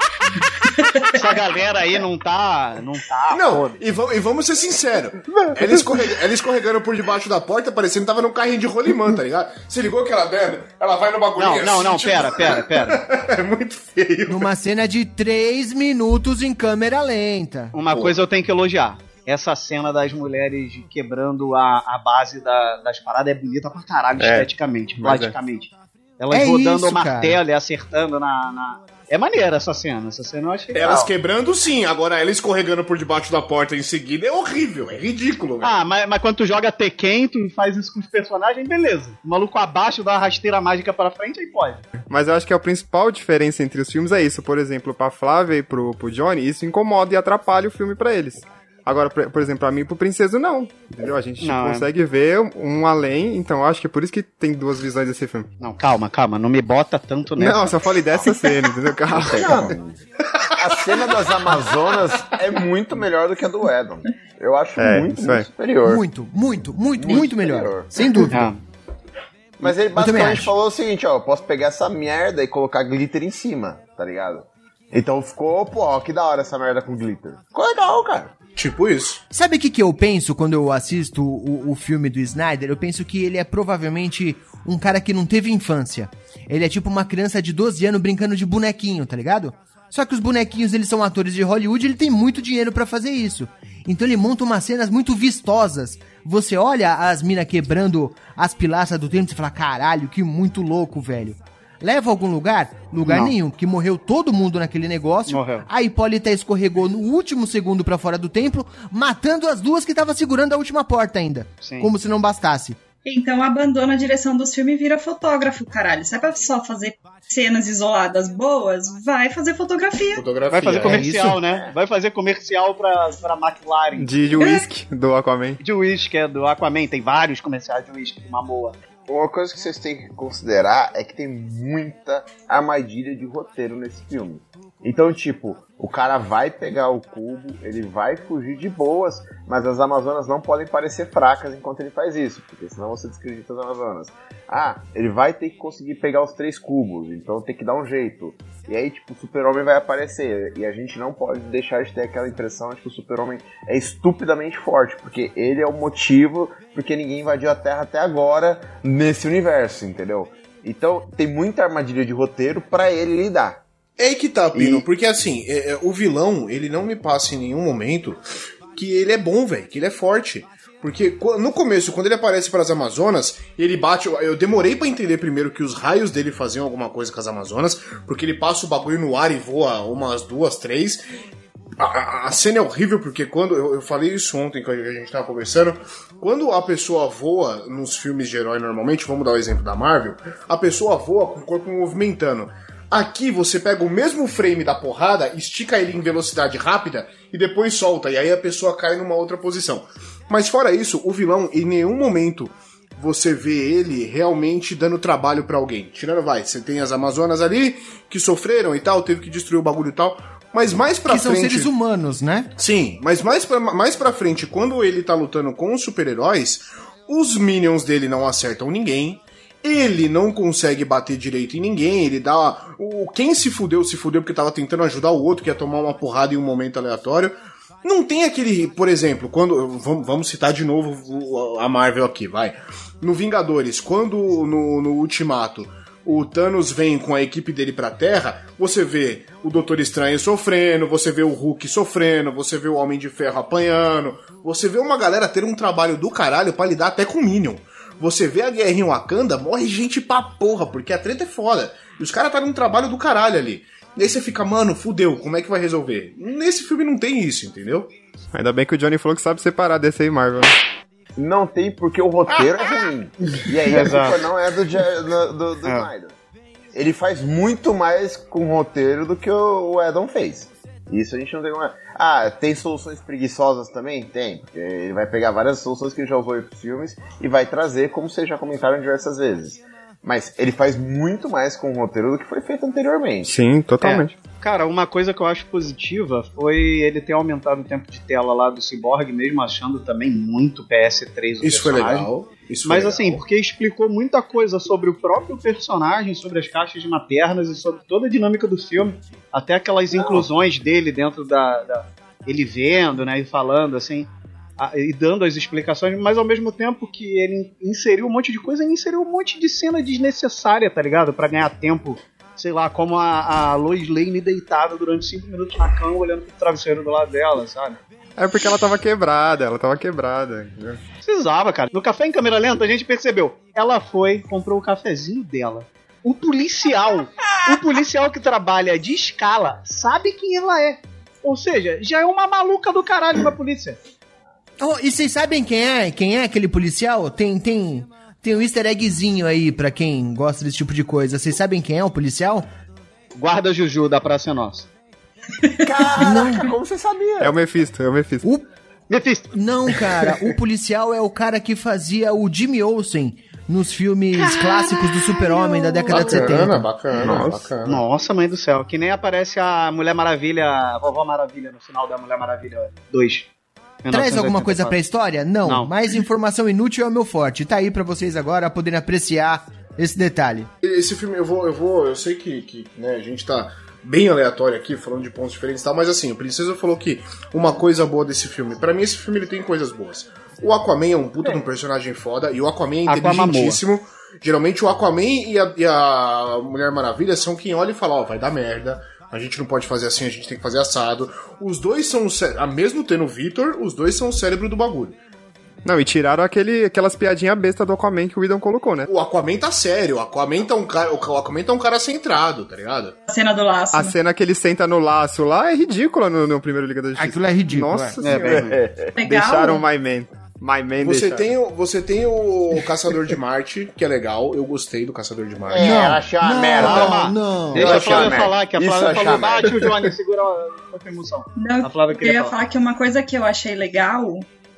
preciso. Essa galera aí não tá. Não tá. Não, foda. e, va- e vamos ser sinceros. Ela, escorrega, ela escorregando por debaixo da porta, parecendo que tava num carrinho de rolimã, tá ligado? Você ligou aquela merda? Ela vai no bagulhinho Não, não, não, assim, tipo- pera, pera, pera. É muito feio. Numa cena de três minutos em câmera lenta. Uma Pô. coisa eu tenho que elogiar. Essa cena das mulheres quebrando a, a base da- das paradas é bonita pra caralho, É, esteticamente, mas é. plasticamente. Elas É rodando isso, o martelo e acertando na, na... É maneira essa cena. Essa cena eu achei Elas legal. quebrando, sim. Agora, ela escorregando por debaixo da porta em seguida é horrível. É ridículo, velho. Ah, mas, mas quando tu joga Tekken, tu faz isso com os personagens, beleza. O maluco abaixo dá a rasteira mágica pra frente, aí pode. Mas eu acho que a principal diferença entre os filmes é isso. Por exemplo, pra Flávia e pro, pro Johnny, isso incomoda e atrapalha o filme pra eles. Agora, por por exemplo, pra mim e pro Princeso, não. Entendeu? A gente Não, é. consegue ver um além, então eu acho que é por isso que tem duas visões desse filme. Não, calma, calma. Não me bota tanto nessa. Não, só falei dessa cena, entendeu? Calma. Não, a cena das Amazonas é muito melhor do que a do Edom. Eu acho É, muito, isso muito é. superior. Muito, muito, muito, muito, Muito melhor. superior. Sem dúvida. Ah, Mas ele também basicamente acho. falou o seguinte, ó, eu posso pegar essa merda e colocar glitter em cima, tá ligado? Então ficou, pô, ó, que da hora essa merda com glitter. Ficou legal, cara. Tipo isso. Sabe o que, que eu penso quando eu assisto o, o filme do Snyder? Eu penso que ele é provavelmente um cara que não teve infância. Ele é tipo uma criança de doze anos brincando de bonequinho, tá ligado? Só que os bonequinhos, eles são atores de Hollywood e ele tem muito dinheiro pra fazer isso. Então ele monta umas cenas muito vistosas. Você olha as minas quebrando as pilastras do templo e você fala, caralho, que muito louco, velho. Leva a algum lugar? Lugar Não. nenhum, que morreu todo mundo naquele negócio. Morreu. A Hipólita escorregou no último segundo pra fora do templo, matando as duas que estavam segurando a última porta ainda. Sim. Como se não bastasse. Então abandona a direção dos filmes e vira fotógrafo, caralho. Se é pra só fazer cenas isoladas boas, vai fazer fotografia. Fotografia. vai fazer é. comercial, isso? né? Vai fazer comercial pra, pra McLaren. De, de whisky do Aquaman. De uísque, é do Aquaman. Tem vários comerciais de uísque do Mamoa. Uma coisa que vocês têm que considerar é que tem muita armadilha de roteiro nesse filme. Então, tipo, o cara vai pegar o cubo, ele vai fugir de boas, mas as Amazonas não podem parecer fracas enquanto ele faz isso, porque senão você desacredita as Amazonas. Ah, ele vai ter que conseguir pegar os três cubos, então tem que dar um jeito. E aí, tipo, o Super-Homem vai aparecer, e a gente não pode deixar de ter aquela impressão de que o Super-Homem é estupidamente forte, porque ele é o motivo porque ninguém invadiu a Terra até agora nesse universo, entendeu? Então, tem muita armadilha de roteiro pra ele lidar. É aí que tá, Pino, E- porque assim, é, é, o vilão, ele não me passa em nenhum momento que ele é bom, velho, que ele é forte. Porque qu- no começo, quando ele aparece para as Amazonas, ele bate. Eu, eu demorei pra entender primeiro que os raios dele faziam alguma coisa com as Amazonas, porque ele passa o bagulho no ar e voa umas duas, três. A, a- a cena é horrível, porque quando. Eu, eu falei isso ontem que a gente tava conversando. Quando a pessoa voa nos filmes de herói normalmente, vamos dar o exemplo da Marvel, a pessoa voa com o corpo movimentando. Aqui você pega o mesmo frame da porrada, estica ele em velocidade rápida e depois solta, e aí a pessoa cai numa outra posição. Mas fora isso, o vilão, em nenhum momento você vê ele realmente dando trabalho pra alguém. Tirando, vai, você tem as Amazonas ali, que sofreram e tal, teve que destruir o bagulho e tal, mas mais pra que frente... Que são seres humanos, né? Sim, mas mais pra, mais pra frente, quando ele tá lutando com os super-heróis, os minions dele não acertam ninguém, ele não consegue bater direito em ninguém, ele dá... O, quem se fudeu, se fudeu porque tava tentando ajudar o outro, que ia tomar uma porrada em um momento aleatório. Não tem aquele, por exemplo, quando... Vamos, vamos citar de novo a Marvel aqui, vai. No Vingadores, quando no, no Ultimato o Thanos vem com a equipe dele pra Terra, você vê o Doutor Estranho sofrendo, você vê o Hulk sofrendo, você vê o Homem de Ferro apanhando, você vê uma galera ter um trabalho do caralho pra lidar até com o Minion. Você vê a guerra em Wakanda, morre gente pra porra, porque a treta é foda. E os caras tá num trabalho do caralho ali. E aí você fica, mano, fudeu, como é que vai resolver? Nesse filme não tem isso, entendeu? Ainda bem que o Johnny falou que sabe separar D C e Marvel. Não tem, porque o roteiro é ruim. E aí a culpa não é do, do, do, do é. Snyder. Ele faz muito mais com o roteiro do que o Whedon fez. Isso a gente não tem como... Ah, tem soluções preguiçosas também? Tem. Porque ele vai pegar várias soluções que ele já usou em outros filmes e vai trazer, como vocês já comentaram diversas vezes. Mas ele faz muito mais com o roteiro do que foi feito anteriormente. Sim, totalmente. É. Cara, uma coisa que eu acho positiva foi ele ter aumentado o tempo de tela lá do Cyborg, mesmo achando também muito P S três o Isso personagem. foi legal. Isso Mas foi assim, legal. porque explicou muita coisa sobre o próprio personagem, sobre as caixas maternas e sobre toda a dinâmica do filme. Até aquelas Não. inclusões dele dentro da, da... ele vendo, né, e falando assim... e dando as explicações, mas ao mesmo tempo que ele inseriu um monte de coisa, ele inseriu um monte de cena desnecessária, tá ligado? Pra ganhar tempo, sei lá, como a, a Lois Lane deitada durante cinco minutos na cama, olhando pro travesseiro do lado dela, sabe? É porque ela tava quebrada, ela tava quebrada. Entendeu? Precisava, cara. No Café em Câmera Lenta a gente percebeu, ela foi, comprou o cafezinho dela. O policial, o policial que trabalha de escala, sabe quem ela é. Ou seja, já é uma maluca do caralho da polícia. Oh, e vocês sabem quem é? Quem é aquele policial? Tem, tem, tem um easter eggzinho aí pra quem gosta desse tipo de coisa. Vocês sabem quem é o policial? Guarda Juju da Praça é Nossa. Caraca, como você sabia? É o Mephisto, é o Mephisto. O... Mephisto. Não, cara, o policial é o cara que fazia o Jimmy Olsen nos filmes Caralho. clássicos do Super-Homem da década bacana, de setenta. Bacana, Nossa, bacana. Nossa, mãe do céu. Que nem aparece a Mulher Maravilha, a Vovó Maravilha no final da Mulher Maravilha dois. Traz alguma coisa pra história? Não, Não. Mas informação inútil é o meu forte. Tá aí pra vocês agora poderem apreciar esse detalhe. Esse filme, eu vou, eu vou, eu sei que, que né, a gente tá bem aleatório aqui, falando de pontos diferentes e tal, mas assim, o Princesa falou que uma coisa boa desse filme, pra mim esse filme ele tem coisas boas. O Aquaman é um puta é. de um personagem foda, e o Aquaman é inteligentíssimo. Aquamamoa. Geralmente o Aquaman e a, e a Mulher Maravilha são quem olha e fala, ó, oh, vai dar merda. A gente não pode fazer assim, a gente tem que fazer assado. Os dois são, a mesmo tendo o Victor, os dois são o cérebro do bagulho. Não, e tiraram aquele, aquelas piadinhas bestas do Aquaman que o Whedon colocou, né? O Aquaman tá sério, o Aquaman tá um cara, o Aquaman tá um cara centrado, tá ligado? A cena do laço. A cena que ele senta no laço lá é ridícula no, no primeiro Liga da Justiça. Aquilo é ridículo. Nossa é. senhora. É, é. Deixaram o My Man. My Man você deixaram. tem, o, você tem o Caçador de Marte, que é legal. Eu gostei do Caçador de Marte. É, eu achei uma não, merda. Não, não. Deixa Eu a Flávia merda. falar, que a Isso Flávia eu falou, merda. bate o Johnny, segura a sua emoção. Não, a Flávia eu queria ia falar. falar que uma coisa que eu achei legal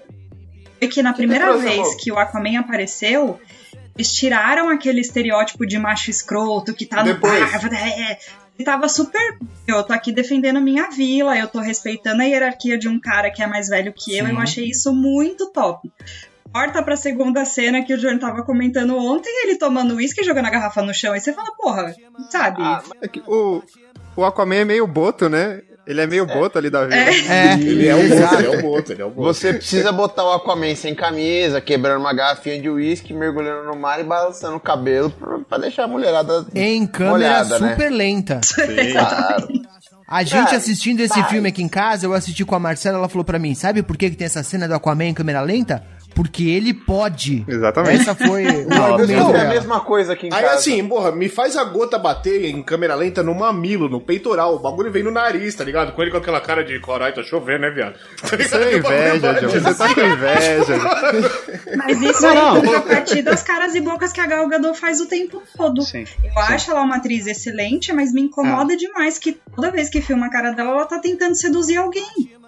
foi que na primeira que vez amor? que o Aquaman apareceu, eles tiraram aquele estereótipo de macho escroto que tá no Depois. bar. É, ele tava super... Eu tô aqui defendendo minha vila, eu tô respeitando a hierarquia de um cara que é mais velho que eu. Sim. Eu achei isso muito top. Corta pra segunda cena que o Johnny tava comentando ontem, ele tomando uísque e jogando a garrafa no chão. E você fala, porra, sabe? Ah, É que o, o Aquaman é meio boto, né? Ele é meio boto ali da vida. É, Ele é o Boto, ele é o Boto, ele é o Boto. Você precisa botar o Aquaman sem camisa, quebrando uma garrafinha de uísque, mergulhando no mar e balançando o cabelo pra, pra deixar a mulherada em câmera molhada, super né? lenta. Claro. A gente Cara, assistindo esse vai. filme aqui em casa, eu assisti com a Marcela, ela falou pra mim, sabe por que, que tem essa cena do Aquaman em câmera lenta? Porque ele pode. Exatamente. Essa foi o Não, argumento é a dela. mesma coisa aqui em Aí casa. assim, porra, me faz a gota bater em câmera lenta no mamilo, no peitoral. O bagulho vem no nariz, tá ligado? Com ele com aquela cara de caralho, tá chovendo, né, viado? Tá Isso é inveja, John. Você tá com inveja. Mas isso Não, aí não. fica a partir das caras e bocas que a Gal Gadot faz o tempo todo. Sim, Eu acho ela uma atriz excelente, mas me incomoda demais que toda vez que filma a cara dela, ela tá tentando seduzir alguém.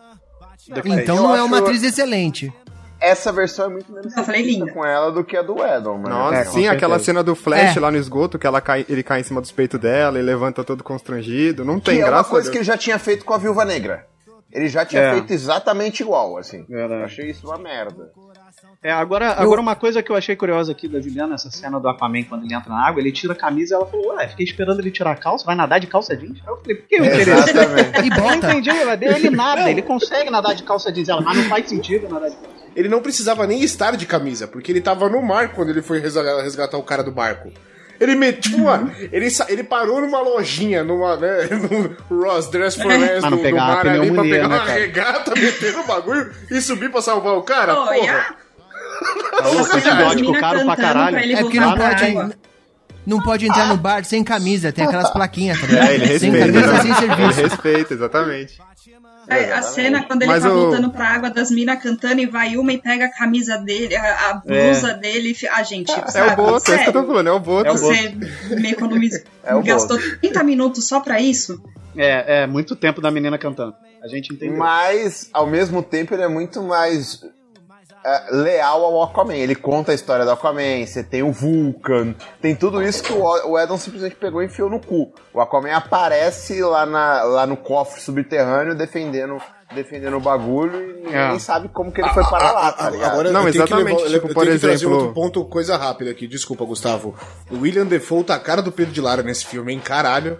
Então Eu não é acho- uma atriz excelente. Essa versão é muito menos Eu falei realista linda. com ela do que a do Edom, mano. Nossa, É, com sim, aquela certeza. cena do Flash É. lá no esgoto, que ela cai, ele cai em cima dos peitos dela e levanta todo constrangido. Não tem Que é uma graça. coisa que ele já tinha feito com a Viúva Negra. Ele já tinha É. feito exatamente igual, assim. Verdade. Eu achei isso uma merda. É, agora, agora uma coisa que eu achei curiosa aqui da Juliana, essa cena do Aquaman, quando ele entra na água, ele tira a camisa e ela falou, ué, fiquei esperando ele tirar a calça, vai nadar de calça jeans? Aí eu falei, por que eu queria isso? Exatamente. E Eu não bota. entendi, ele nada, ele consegue nadar de calça jeans, ela, mas não faz sentido nadar de calça. Ele não precisava nem estar de camisa, porque ele tava no mar quando ele foi resga- resgatar o cara do barco. Ele metiu, tipo, mano, ele, sa- ele parou numa lojinha, numa, né, no Ross Dress for Less Pra não do, do pegar a mar ali, pra pneumonia, pegar né, uma cara? regata, meter no bagulho e subir pra salvar o cara, Pô, e a- porra. Tá louco, As antibiótico minas caro pra cantando caralho. pra ele É porque voltar não pra pode, água. não pode entrar no bar sem camisa, tem aquelas plaquinhas, tá ligado? É, ele sem respeita. camisa, né? sem Ele serviço. respeita, exatamente. A, a cena quando ele Mas tá o- voltando pra água das minas cantando e vai uma e pega a camisa dele, a, a blusa dele. e fi- Ah, gente, É sabe? o Boto, é isso que eu tô Sério? falando, é o Boto. É o Boto. Você me economizou. É o gastou trinta minutos só pra isso? É, é muito tempo da menina cantando. A gente entendeu. Mas, ao mesmo tempo, ele é muito mais é, leal ao Aquaman. Ele conta a história do Aquaman, você tem o Vulcan, tem tudo isso que o, o Edom simplesmente pegou e enfiou no cu. O Aquaman aparece lá, na, lá no cofre subterrâneo defendendo, defendendo o bagulho e ninguém É. sabe como que ele foi parar lá, tá ligado? Agora Não, eu tenho exatamente, que levar, tipo, eu por tenho que trazer exemplo- outro ponto, coisa rápida aqui. Desculpa, Gustavo. O William Defoe tá a cara do Pedro de Lara nesse filme, hein? Caralho.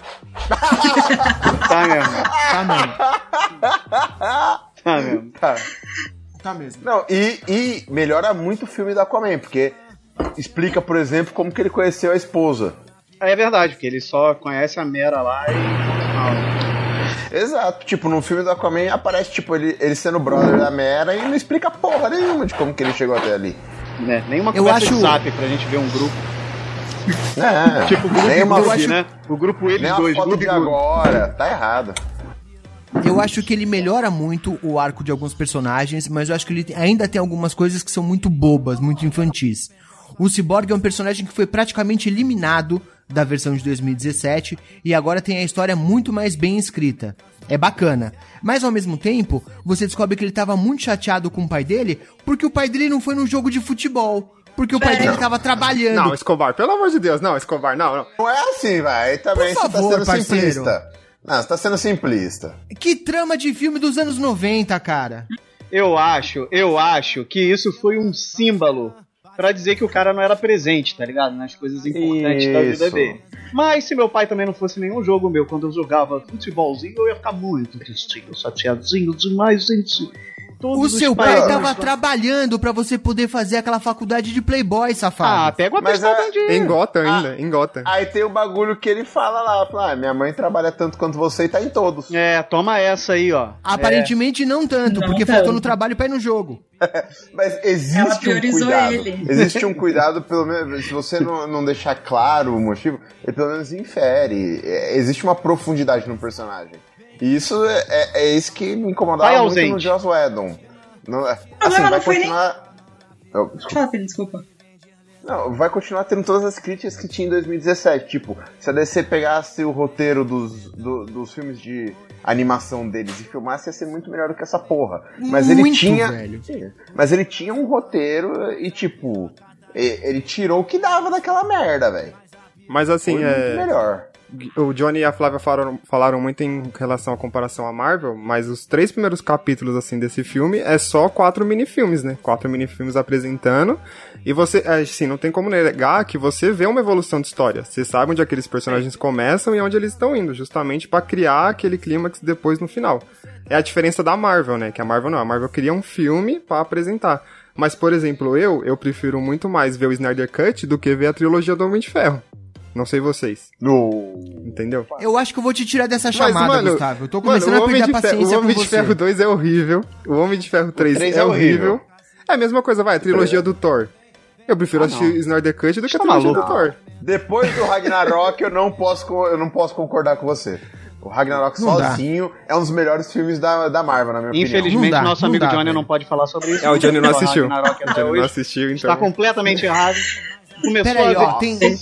Tá mesmo, Tá, mano. tá mesmo. Tá. Tá mesmo. Não, e, e melhora muito o filme do Aquaman, porque explica, por exemplo, como que ele conheceu a esposa. É verdade, porque ele só conhece a Mera lá e... Exato, tipo, no filme do Aquaman aparece, tipo, ele, ele sendo brother da Mera e não explica porra nenhuma de como que ele chegou até ali. Né, nenhuma Eu conversa acho- de zap pra gente ver um grupo. É, Tipo, o grupo nem uma, Gloob, acho- né? O grupo eles nem uma dois, foto Gloob de e Gloob. agora, tá errado. Eu acho que ele melhora muito o arco de alguns personagens, mas eu acho que ele tem- ainda tem algumas coisas que são muito bobas, muito infantis. O Cyborg é um personagem que foi praticamente eliminado da versão de dois mil e dezessete e agora tem a história muito mais bem escrita. É bacana. Mas ao mesmo tempo, você descobre que ele tava muito chateado com o pai dele porque o pai dele não foi no jogo de futebol. Porque o pai dele tava trabalhando. Não, Escobar, pelo amor de Deus, não, Escobar, não, não. Não é assim, vai. Também Por você tá favor, sendo parceiro. simplista. Não, você tá sendo simplista. Que trama de filme dos anos noventa, cara. Eu acho, eu acho que isso foi um símbolo pra dizer que o cara não era presente, tá ligado? Nas coisas importantes da vida Isso. dele. Mas se meu pai também não fosse nenhum jogo meu, quando eu jogava futebolzinho, eu ia ficar muito tristinho, chateadinho demais, gente. O Todos os seu pais- pai tava trabalhando pra você poder fazer aquela faculdade de playboy, safado. Ah, pega uma Mas pessoa é- bandida. Em Gotham ainda, em Gotham. Aí tem o bagulho que ele fala lá, fala, ah, minha mãe trabalha tanto quanto você e tá em todos. É, toma essa aí, ó. Aparentemente não tanto, Não porque tanto. faltou no trabalho pra ir no jogo. Mas Ela existe um priorizou cuidado. ele. Existe um cuidado, pelo menos, se você não, não deixar claro o motivo, ele pelo menos infere. É, existe uma profundidade no personagem. E isso é, é, é isso que me incomodava Pai muito ausente. no Joss Whedon. Não, é- problema assim, vai não foi continuar. Oh, desculpa. Fala, Pedro, desculpa. Não, vai continuar tendo todas as críticas que tinha em dois mil e dezessete. Tipo, se a D C pegasse o roteiro dos, do- dos filmes de animação deles e filmasse, ia ser muito melhor do que essa porra. Mas ele Muito, tinha. velho. Sim, mas ele tinha um roteiro e, tipo, e- ele tirou o que dava daquela merda, velho. Mas assim, Foi é. muito melhor. O Johnny e a Flávia falaram, falaram muito em relação à comparação à Marvel, mas os três primeiros capítulos, assim, desse filme é só quatro minifilmes, né? Quatro minifilmes apresentando. E você, assim, não tem como negar que você vê uma evolução de história. Você sabe onde aqueles personagens começam e onde eles estão indo, justamente pra criar aquele clímax depois no final. É a diferença da Marvel, né? Que a Marvel não, a Marvel cria um filme pra apresentar. Mas, por exemplo, eu, eu prefiro muito mais ver o Snyder Cut do que ver a trilogia do Homem de Ferro. Não sei vocês. No... Entendeu? Eu acho que eu vou te tirar dessa chamada, Gustavo. Eu tô começando mano, o a perder Homem a de Ferro- paciência O Homem com de você. Ferro dois é horrível. O Homem de Ferro três, três é, é horrível. horrível. É a mesma coisa, vai, a trilogia do Thor. Eu prefiro Ah, assistir não. Snyder Cut do que a Tá trilogia maluco? do Thor. Depois do Ragnarok, eu não posso, co- eu não posso concordar com você. O Ragnarok Não dá. sozinho é um dos melhores filmes da, da Marvel, na minha opinião. Infelizmente, nosso amigo Johnny não pode falar sobre isso. É, o Johnny não porque assistiu. Ragnarok O até Johnny não hoje assistiu, então. Está completamente errado. Começou Peraí, a ó, ver- tem, Um tem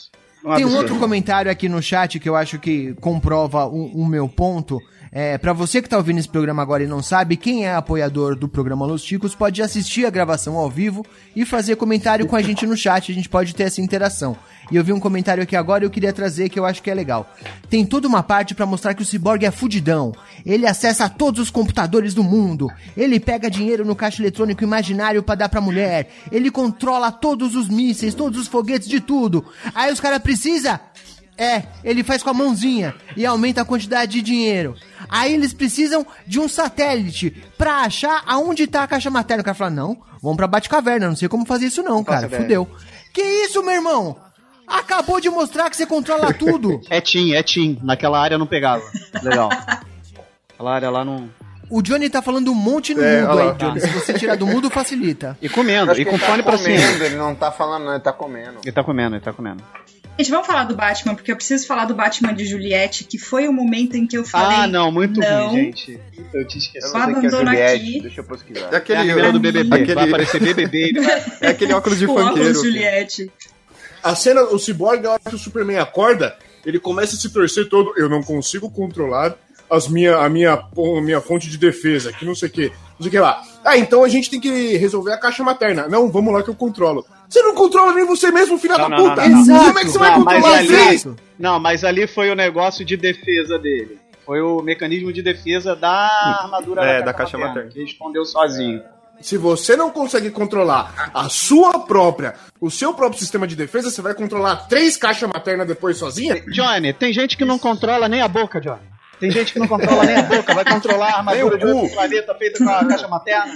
um absurdo. outro comentário aqui no chat que eu acho que comprova o, o meu ponto. É, pra você que tá ouvindo esse programa agora e não sabe, quem é apoiador do programa Los Ticos pode assistir a gravação ao vivo e fazer comentário com a gente no chat, a gente pode ter essa interação. E eu vi um comentário aqui agora e eu queria trazer que eu acho que é legal. Tem toda uma parte pra mostrar que o Cyborg é fudidão. Ele acessa todos os computadores do mundo. Ele pega dinheiro no caixa eletrônico imaginário pra dar pra mulher. Ele controla todos os mísseis, todos os foguetes de tudo. Aí os caras precisam... É, ele faz com a mãozinha e aumenta a quantidade de dinheiro. Aí eles precisam de um satélite pra achar aonde tá a caixa materna. O cara fala, não, vamos pra Batcaverna, não sei como fazer isso não, cara, faço ideia. fudeu. Que isso, meu irmão? Acabou de mostrar que você controla tudo. É Team, é Team. Naquela área não pegava. Legal. Aquela área lá não... O Johnny tá falando um monte no É, mudo olha aí, lá. Johnny. Se você tirar do mudo, facilita. E comendo, Acho e que com ele fone tá pra cima. comendo, ele não tá falando, não, ele tá comendo. Ele tá comendo, ele tá comendo. Gente, vamos falar do Batman, porque eu preciso falar do Batman de Juliette, que foi o momento em que eu falei... Ah, não, muito não. ruim, gente. Eu te esqueci. Só abandono aqui. Deixa eu pesquisar. É aquele, É a menina do B B B, aquele- vai aparecer B B B. ele vai- É aquele óculos de O óculos funkeiro. Juliette. A cena, o Cyborg, a hora que o Superman acorda, ele começa a se torcer todo. Eu não consigo controlar as minha, a, minha, a minha fonte de defesa, que não sei o que, não sei o que lá. Ah, então a gente tem que resolver a caixa materna. Não, vamos lá que eu controlo. Você não controla nem você mesmo, filha Não, da não, puta! não, não, não. Como é que você vai Não, mas controlar ali- isso? Não, mas ali foi o negócio de defesa dele. Foi o mecanismo de defesa da armadura É, da caixa materna, materna. que respondeu sozinho. Se você não consegue controlar a sua própria, o seu próprio sistema de defesa, você vai controlar três caixas maternas depois sozinha? Johnny, tem gente que não controla nem a boca, Johnny. Tem gente que não controla nem a boca, vai controlar a armadura de Nem o outro cu. planeta feita com a caixa materna.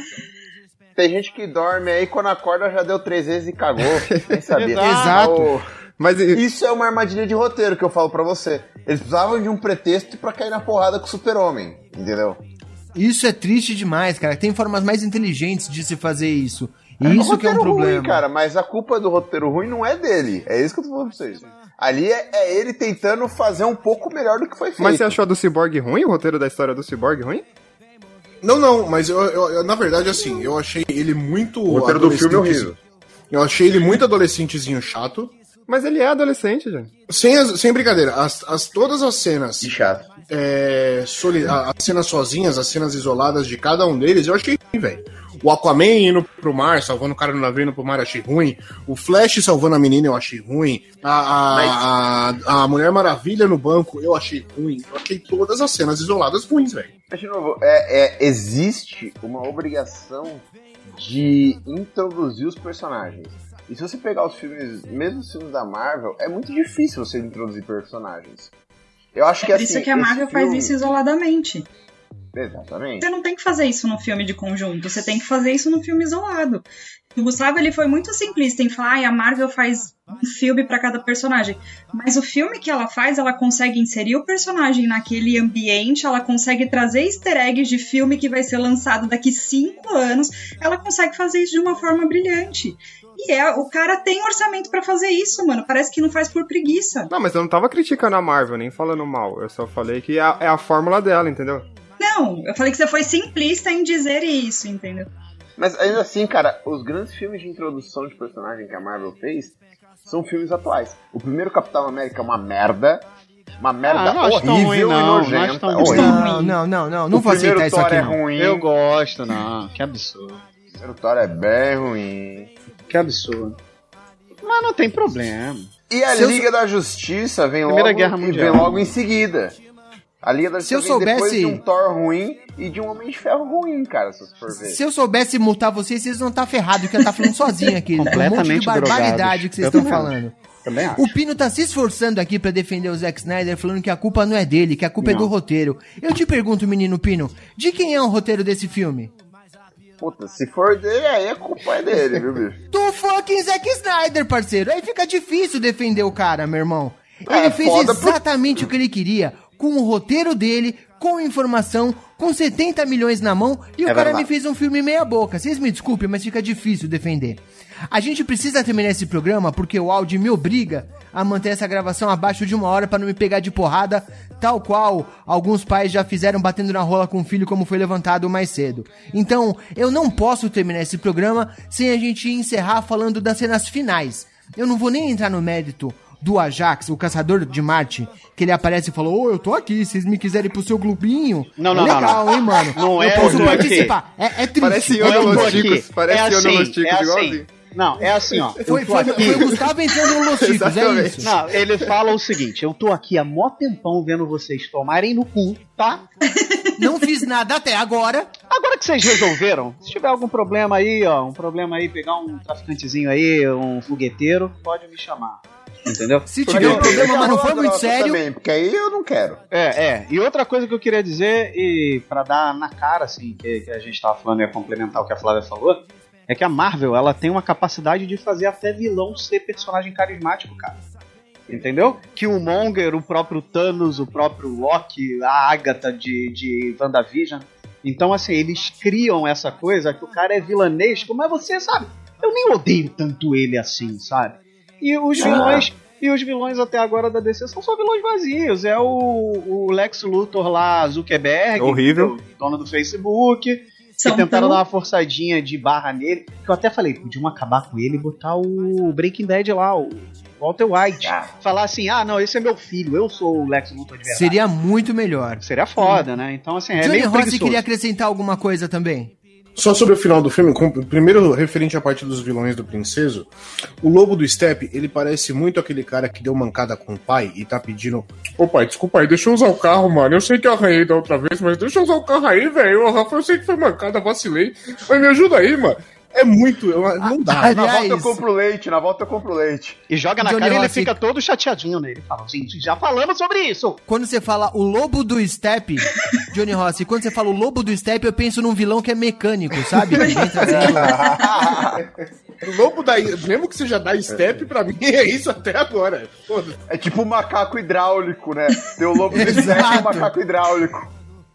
Tem gente que dorme aí, quando acorda já deu três vezes e cagou. Nem sabia. Exato. O- Mas e- Isso é uma armadilha de roteiro que eu falo pra você. Eles precisavam de um pretexto pra cair na porrada com o Super-Homem, entendeu? Isso é triste demais, cara. Tem formas mais inteligentes de se fazer isso. E É isso um que é um roteiro problema. ruim, cara, mas a culpa do roteiro ruim não é dele. É isso que eu tô falando pra vocês. Ali é, é ele tentando fazer um pouco melhor do que foi feito. Mas você achou a do Cyborg ruim? O roteiro da história do Cyborg ruim? Não, não, mas eu, eu- eu- na verdade, assim, eu achei ele muito. O roteiro do filme é adolescentezinho. horrível. Eu achei ele muito adolescentezinho chato. Mas ele é adolescente, gente. Sem, as- sem brincadeira, as, as- todas as cenas. Que chato. é, soli- a- as cenas sozinhas, as cenas isoladas de cada um deles, eu achei ruim, velho. O Aquaman indo pro mar, salvando o cara no navio indo pro mar, eu achei ruim. O Flash salvando a menina, eu achei ruim. A, a, a, a Mulher Maravilha no banco, eu achei ruim. Eu achei todas as cenas isoladas ruins, velho. Mas, de novo, é, é, existe uma obrigação de introduzir os personagens. E se você pegar os filmes, mesmo os filmes da Marvel, é muito difícil você introduzir personagens. Eu acho É que por assim, isso que a esse Marvel faz filme- isso isoladamente. Exatamente. Você não tem que fazer isso no filme de conjunto, você tem que fazer isso no filme isolado. O Gustavo, ele foi muito simplista em falar, ah, a Marvel faz um filme pra cada personagem. Mas o filme que ela faz, ela consegue inserir o personagem naquele ambiente, ela consegue trazer easter eggs de filme que vai ser lançado daqui cinco anos, ela consegue fazer isso de uma forma brilhante. E é, o cara tem orçamento pra fazer isso, mano. Parece que não faz por preguiça. Não, mas eu não tava criticando a Marvel, nem falando mal. Eu só falei que é a, é a fórmula dela, entendeu? Não, eu falei que você foi simplista em dizer isso, entendeu? Mas ainda assim, cara, os grandes filmes de introdução de personagem que a Marvel fez são filmes atuais. O primeiro Capitão América é uma merda. Uma merda Ah, não acho tão horrível ruim, e não, não acho nojenta. tão É ruim. horrível. Não, não, não, não. Não O vou aceitar primeiro isso Thor aqui, é não. ruim. Eu gosto, não. Que absurdo. O primeiro Thor é bem ruim. Que absurdo. Mas não tem problema. E a Se eu Liga da Justiça vem Primeira logo, Guerra e Mundial. vem logo em seguida. A Liga da Se eu Justiça vem depois soubesse- de um Thor ruim e de um Homem de Ferro ruim, cara, se você for ver. Se eu soubesse multar vocês, vocês não tá ferrado, que eu tá falando sozinho aqui. Um monte de Completamente barbaridade drogados. que vocês Eu estão também falando. Também acho. O Pino tá se esforçando aqui pra defender o Zack Snyder, falando que a culpa não é dele, que a culpa é Não. do roteiro. Eu te pergunto, menino Pino, de quem é o roteiro desse filme? Puta, se for dele, aí a culpa é dele, viu, bicho? Do fucking Zack Snyder, parceiro. Aí fica difícil defender o cara, meu irmão. Ele É, fez foda por- exatamente o que ele queria. com o roteiro dele, com informação, com setenta milhões na mão, e o É cara verdade. me fez um filme meia boca. Vocês me desculpem, mas fica difícil defender. A gente precisa terminar esse programa porque o áudio me obriga a manter essa gravação abaixo de uma hora pra não me pegar de porrada, tal qual alguns pais já fizeram batendo na rola com o filho, como foi levantado mais cedo. Então, eu não posso terminar esse programa sem a gente encerrar falando das cenas finais. Eu não vou nem entrar no mérito do Ajax, o caçador de Marte, que ele aparece e falou: ô, eu tô aqui, se vocês me quiserem ir pro seu clubinho. Não, é não, legal, não, não. hein, mano? Não eu é, posso eu tô participar. É, é triste. Parece eu Não, no eu tô Los aqui. Ticos. Parece É eu no assim, Los Ticos, é assim. igualzinho. Não, é assim, ó. eu Foi, tô foi, aqui- foi o Gustavo entrando no Los Ticos, é Exatamente. isso? Não, ele fala o seguinte: eu tô aqui há mó tempão vendo vocês tomarem no cu, tá? Não fiz nada até agora. Agora que vocês resolveram, se tiver algum problema aí, ó, um problema aí, pegar um traficantezinho aí, um fogueteiro, pode me chamar. Entendeu? Se tiver um problema, mas não for muito sério. Também, porque aí eu não quero. É, é. E outra coisa que eu queria dizer, e pra dar na cara, assim, que, que a gente tava falando e ia complementar o que a Flávia falou, é que a Marvel, ela tem uma capacidade de fazer até vilão ser personagem carismático, cara. Entendeu? Que o Monger, o próprio Thanos, o próprio Loki, a Agatha de, de WandaVision. Então, assim, eles criam essa coisa que o cara é vilanesco, mas você sabe, eu nem odeio tanto ele assim, sabe? E os vilões... E os vilões até agora da D C são só vilões vazios. É o, o Lex Luthor lá, Zuckerberg, Horrível. dono do Facebook, São que tentaram tão- dar uma forçadinha de barra nele. Que eu até falei, podiam acabar com ele e botar o Breaking Bad lá, o Walter White. Falar assim, ah, não, esse é meu filho, eu sou o Lex Luthor de verdade. Seria muito melhor. Seria foda, né? Então, assim, é Johnny meio Rossi preguiçoso. queria acrescentar alguma coisa também. Só sobre o final do filme, com- primeiro referente à parte dos vilões do Princeso, o Lobo do Steppe, ele parece muito aquele cara que deu mancada com o pai e tá pedindo: ô pai, desculpa aí, deixa eu usar o carro, mano, eu sei que eu arranhei da outra vez, mas deixa eu usar o carro aí, velho, Ô, Rafa, eu sei que foi mancada, vacilei, mas me ajuda aí, mano. É muito, eu- não dá. Aliás, Na volta eu compro leite, na volta eu compro leite. E joga na Johnny cara e ele Rossi- fica todo chateadinho nele. Ele fala, gente, já falamos sobre isso. Quando você fala o lobo do steppe, Johnny Rossi, quando você fala o lobo do steppe, eu penso num vilão que é mecânico, sabe? Que vem trazendo- O lobo da. Mesmo que seja da Step, pra mim é isso até agora. Foda-se. É tipo um macaco hidráulico, né? Tem o lobo do Steppe e Exato. o macaco hidráulico.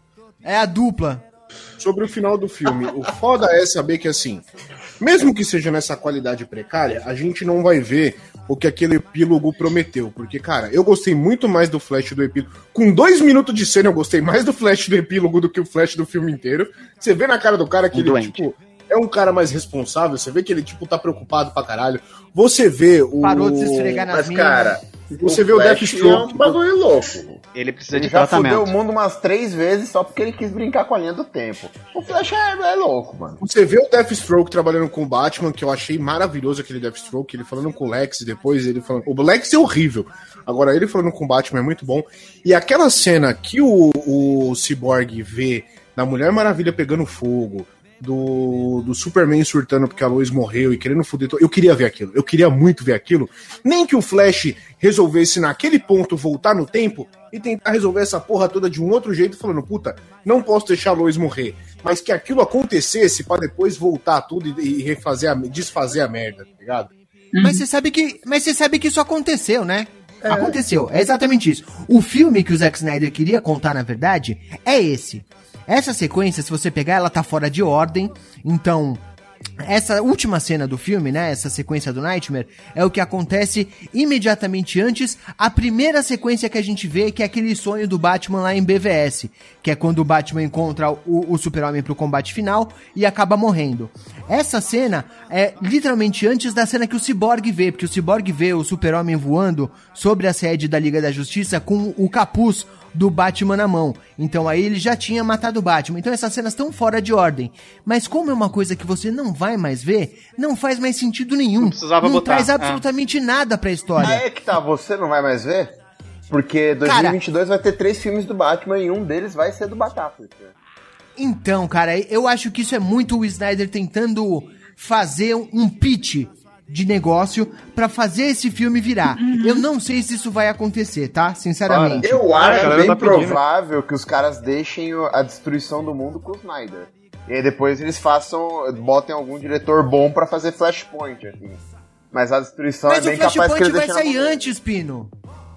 É a dupla. Sobre o final do filme, o foda é saber que, assim, mesmo que seja nessa qualidade precária, a gente não vai ver o que aquele epílogo prometeu. Porque, cara, eu gostei muito mais do Flash do epílogo. Com dois minutos de cena, eu gostei mais do Flash do epílogo do que o Flash do filme inteiro. Você vê na cara do cara que ele, Doente. tipo, é um cara mais responsável. Você vê que ele, tipo, tá preocupado pra caralho. Você vê o... Parou de se esfregar nas Mas, minas. cara, Você vê o Flash Deathstroke. é um bagulho louco. Ele precisa Ele de já tratamento. fudeu o mundo umas três vezes só porque ele quis brincar com a linha do tempo. O Flash é, é louco, mano. Você vê o Deathstroke trabalhando com o Batman, que eu achei maravilhoso aquele Deathstroke, ele falando com o Lex, depois ele falando... O Lex é horrível, agora ele falando com o Batman é muito bom. E aquela cena que o, o Cyborg vê da Mulher Maravilha pegando fogo, do, do Superman surtando porque a Lois morreu e querendo foder... to- Eu queria ver aquilo, eu queria muito ver aquilo. Nem que o Flash resolvesse naquele ponto voltar no tempo e tentar resolver essa porra toda de um outro jeito, falando, puta, não posso deixar a Lois morrer. Mas que aquilo acontecesse pra depois voltar tudo e, e refazer a, desfazer a merda, tá ligado? Mas você sabe que, mas você sabe que isso aconteceu, né? Aconteceu, é exatamente isso. O filme que o Zack Snyder queria contar, na verdade, é esse. Essa sequência, se você pegar, ela tá fora de ordem. Então, essa última cena do filme, né, essa sequência do Nightmare, é o que acontece imediatamente antes, a primeira sequência que a gente vê, que é aquele sonho do Batman lá em B V S, que é quando o Batman encontra o, o Super-Homem pro combate final e acaba morrendo. Essa cena é literalmente antes da cena que o Cyborg vê, porque o Cyborg vê o Super-Homem voando sobre a sede da Liga da Justiça com o capuz do Batman na mão. Então aí ele já tinha matado o Batman. Então essas cenas estão fora de ordem. Mas como é uma coisa que você não vai mais ver, não faz mais sentido nenhum. Não precisava Não botar, traz é. absolutamente nada pra história. Aí é que tá, você não vai mais ver? Porque dois mil e vinte e dois vai ter três filmes do Batman e um deles vai ser do Batata. Então, cara, eu acho que isso é muito o Snyder tentando fazer um pitch de negócio pra fazer esse filme virar. Eu não sei se isso vai acontecer, tá? Sinceramente. Eu a acho galera bem tá pedindo. provável que os caras deixem o- a destruição do mundo com o Snyder. E aí depois eles façam, botem algum diretor bom pra fazer Flashpoint, assim. Mas a destruição Mas é o bem capaz que Flashpoint eles vai deixem na sair mão dele. antes, Pino.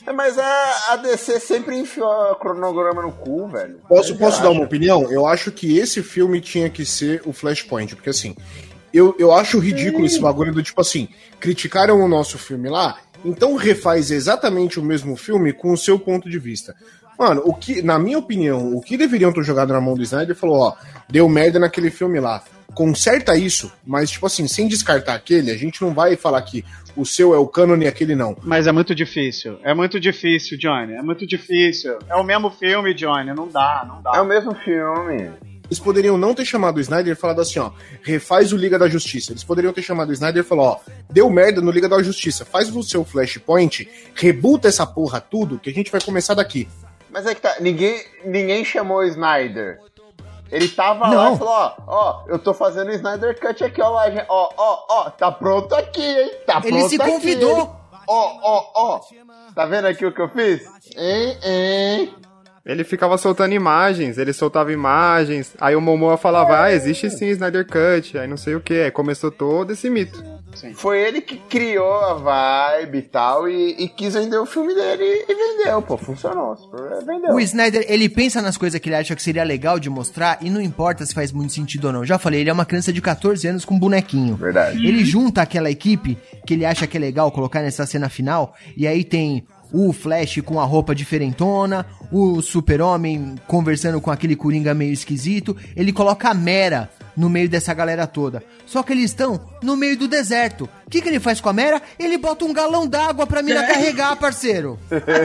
É, mas a, a D C sempre enfiou o cronograma no cu, velho. Posso, Eu posso acho. dar uma opinião? Eu acho que esse filme tinha que ser o Flashpoint, porque assim, eu, eu acho ridículo esse bagulho do tipo assim, criticaram o nosso filme lá, então refaz exatamente o mesmo filme com o seu ponto de vista. Mano, o que, na minha opinião, o que deveriam ter jogado na mão do Snyder falou, ó, deu merda naquele filme lá. Conserta isso, mas, tipo assim, sem descartar aquele, a gente não vai falar que o seu é o cânone e aquele não. Mas é muito difícil. É muito difícil, Johnny. É muito difícil. É o mesmo filme, Johnny. Não dá, não dá. É o mesmo filme. Eles poderiam não ter chamado o Snyder e falado assim, ó, refaz o Liga da Justiça. Eles poderiam ter chamado o Snyder e falado, ó, deu merda no Liga da Justiça, faz o seu Flashpoint, rebuta essa porra tudo, que a gente vai começar daqui. Mas é que tá, ninguém, ninguém chamou o Snyder. Ele tava Não. lá e falou, ó, ó, eu tô fazendo o Snyder Cut aqui, ó lá, gente. Ó, ó, ó, tá pronto aqui, hein? Tá Ele pronto se aqui, convidou. hein? Ó, ó, ó. Tá vendo aqui o que eu fiz? Hein, hein? Ele ficava soltando imagens, ele soltava imagens, aí o Momoa falava, ah, existe sim Snyder Cut, aí não sei o que, aí começou todo esse mito. Sim. Foi ele que criou a vibe e tal, e, e quis vender o filme dele e vendeu, pô, funcionou. Vendeu. O Snyder, ele pensa nas coisas que ele acha que seria legal de mostrar e não importa se faz muito sentido ou não. Já falei, ele é uma criança de catorze anos com um bonequinho. Verdade. Ele junta aquela equipe que ele acha que é legal colocar nessa cena final, e aí tem o Flash com a roupa diferentona, o Super-Homem conversando com aquele Coringa meio esquisito, ele coloca a Mera no meio dessa galera toda. Só que eles estão no meio do deserto. O que, que ele faz com a Mera? Ele bota um galão d'água pra Mera carregar, parceiro.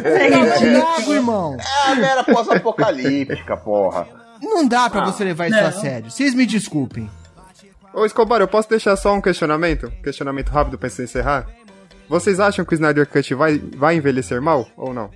Galão d'água, irmão. É a Mera pós-apocalíptica, porra. Não dá pra Ah, você levar isso não. a sério. Vocês me desculpem. Ô Escobar, eu posso deixar só um questionamento? Questionamento rápido pra você encerrar? Vocês acham que o Snyder Cut vai, vai envelhecer mal ou não?